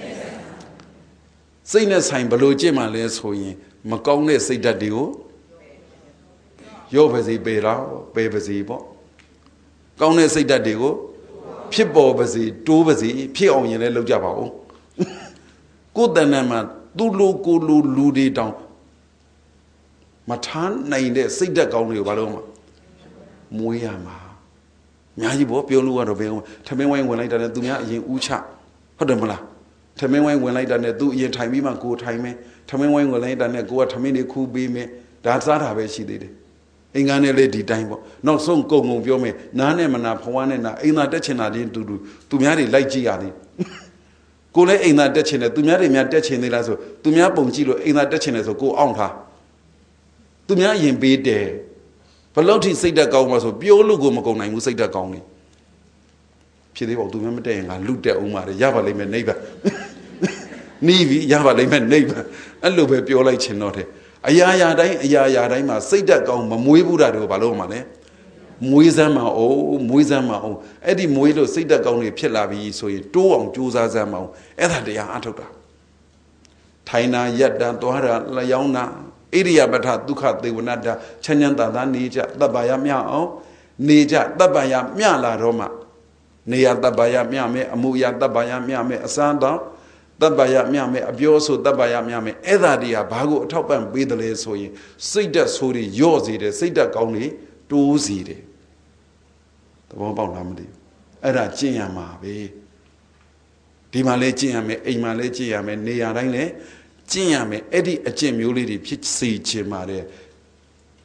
စိတ်နဲ့ဆိုင်ဘယ်လိုကျင့်မှလဲဆိုရင်မကောင်းတဲ့စိတ်ဓာတ်တွေကိုရောပါစေပေတော့ပေပါစေပေါ့ကောင်းတဲ့စိတ်ဓာတ်တွေကိုဖြစ်ပေါ်ပါစေတိုးပါစေဖြစ်အောင်ရင်လည်းလုပ်ကြပါဦးကိုယ်တဏ္ဍာမှာသူ့လိုကိုလိုလူတွေတောင်မထားနိုင်တဲ့စိတ်ဓာတ်ကောင်းတွေကိုဘာလို့မှမွေးရမှာအများကြီးပေါ့ပြောလို့ကတော့ဘယ်ထမင်းဝိုင်းဝင်လိုက်တာနဲ့သူများအရင်ဦးချဟုတ်တယ်မလားထမင်းဝိုင်းဝင်လိုက်တာနဲ့သူအရင်ထိုင်ပြီးမှကိုထိုင်မယ်ထမင်းဝိုင်းဝင်လိုက်တာနဲ့ကိုကထမင်းတွေခူးပေးမယ်ဒါစားတာပဲရှိသေးတယ်အင်္ဂါနဲ့လေဒီတိုင်းပေါ့နောက်ဆုံးကုံပြောမယ်နားနဲ့မနာဖွားနဲ့နာအိမ်သာတက်ချင်တာချင်းတူသူများတွေလိုက်ကြည့်ရသေးကိုလည်းအိမ်သာတက်ချင်တယ်သူများတွေများတက်ချင်သေးလားဆိုသူများပုံကြည့်လို့အိမ်သာတက်ချင်တယ်ဆိုကိုအောင်ထားသူများရင်ပေးတယ်ဘလို့ထိစိတ်တက်ကောင်းမှာဆိုပြောလို့ကိုမကုန်နိုင်ဘူးစိတ်တက်ကောင်းနေဖြစ်သေးပေါ့သူများမတက်ရင်ငါလူတက်အောင်ပါတယ်ရပါလိမ့်မယ်နိဗ္ဗာန်နီးပြီရပါလိမ့်မယ်နိဗ္ဗာန်အဲ့လိုပဲပြောလိုက်ချင်တော့တယ်အရာရာတိုင်းမှာစိတ်တက်ကောင်းမမွေးဘူးတာတွေကိုဘာလို့မှလဲမွေးစမ်းမအောင်အဲ့ဒီမွေးလို့စိတ်တက်ကောင်းတွေဖြစ်လာပြီဆိုရင်တိုးအောင်ကြိုးစားစမ်းမအောင်အဲ့ဒါတရားအထုတ်တာထိုင်နာယတ္တသွားတာလျောင်းတာဣရိယာပထဒုက္ခသေဝနတ္တချမ်းချမ်းသာသာနေကြတပ္ပယမြအောင်နေကြတပ္ပယမြလာတော့မှနေရတပ္ပယမြမယ်အမှုရတပ္ပယမြမယ်အစမ်းတော့တပ္ပယမြမယ်အပြောဆိုတပ္ပယမြမယ်အဲ့ဒါတရားဘာကိုအထောက်ပံ့ပေးတယ်လဲဆိုရင်စိတ်တက်ဆိုးတွေညော့စေတယ်စိတ်တက်ကောင်းတွေတိုးစေတယ်သဘောပေါက်လားမသိဘူးအဲ့ဒါကျင့်ရမှာပဲဒီမှာလဲကျင့်ရမယ်အိမ်မှာလဲကျင့်ရမယ်နေရာတိုင်းလဲကျင့်ရမယ်အဲ့ဒီအကျင့်မျိုးလေးတွေဖြစ်စေခြင်းပါတယ်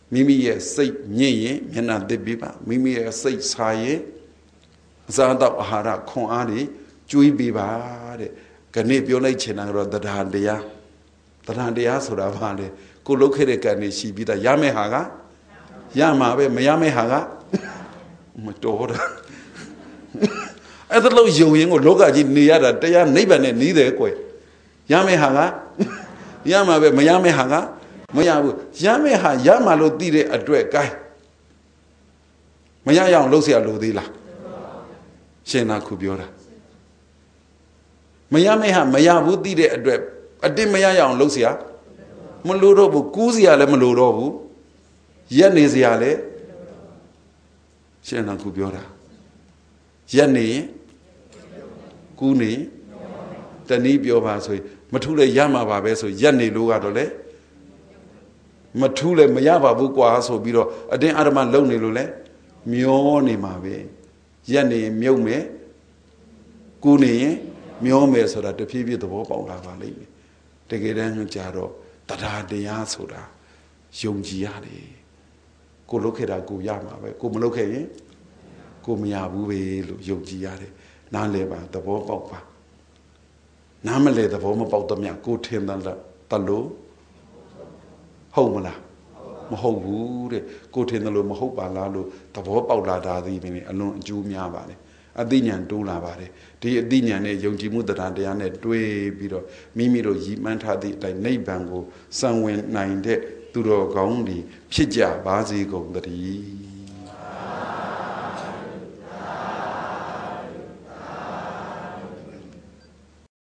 မိမိရဲ့စိတ်ညစ်ရင်မျက်နှာသစ်ပေးပါမိမိရဲ့စိတ်ဆာရင်အစားအသောက်အာဟာရခွန်အားတွေကျွေးပေးပါတဲ့ခဏပြောလိုက်ချင်တာကတော့တရားတရားဆိုတာဘာလဲကိုလုတ်ခဲ့တဲ့ကံတွေရှိပြီးသားရမယ့်ဟာကရမှာပဲမရမယ့်ဟာကမတော်တာအဲ့ဒါလို့ယုံရင်ကိုလောကကြီးနေရတာတရားနိဗ္ဗာန်နဲ့နီးတယ်ကွယ်ရမယ့်ဟာကရမှာပဲမရမယ့်ဟာကမရဘူးရမယ့်ဟာရမှာလို့သိတဲ့အတွက်ကိုင်းမရရအောင်လုပ်เสียလို့သေးလားရှင်သာခုပြောတာမရမယ့်ဟာမရဘူးသိတဲ့အတွက်အတင်းမရရအောင်လုပ်เสียမလို့တော့ဘူးကူးเสียလည်းမလို့တော့ဘူးရက်နေเสียလည်းရှင်သာခုပြောတာရက်နေကူးနေတနည်းပြောပါဆိုရင်မထူးလည်းရမှာပါပဲဆိုရက်နေလို့ကတော့လေမထူးလည်းမရပါဘူးကွာဆိုပြီးတော့အတင်းအဓမ္မလုံနေလို့လေမျောနေမှာပဲရက်နေရင်မြုပ်မယ်ကူးနေရင်မျောမယ်ဆိုတာတဖြည်းဖြည်းသဘောပေါက်လာပါလိမ့်မယ်တကယ်တမ်းကြတော့တရားတရားဆိုတာယုံကြည်ရတယ်ကိုလုပ်ခဲ့တာကိုရမှာပဲကိုမလုပ်ခဲ့ရင်ကိုမရဘူးပဲလို့ယုံကြည်ရတယ်နားလည်ပါသဘောပေါက်ပါနားမလဲသဘောမပေါက်တော့မြကိုထင်တယ်တလို့ဟုတ်မလားမဟုတ်ဘူးတဲ့ကိုထင်တယ်လို့မဟုတ်ပါလားလို့သဘောပေါက်လာတာသည်ပင်အလွန်အကျိုးများပါတယ်အသိဉာဏ်တိုးလာပါတယ်ဒီအသိဉာဏ်နဲ့ယုံကြည်မှုတရားနဲ့တွဲပြီးတော့မိမိတို့ရည်မှန်းထားသည့်အတိုင်းနိဗ္ဗာန်ကိုစံဝင်နိုင်တဲ့သူတော်ကောင်းတွေဖြစ်ကြပါစေကုန်သတည်း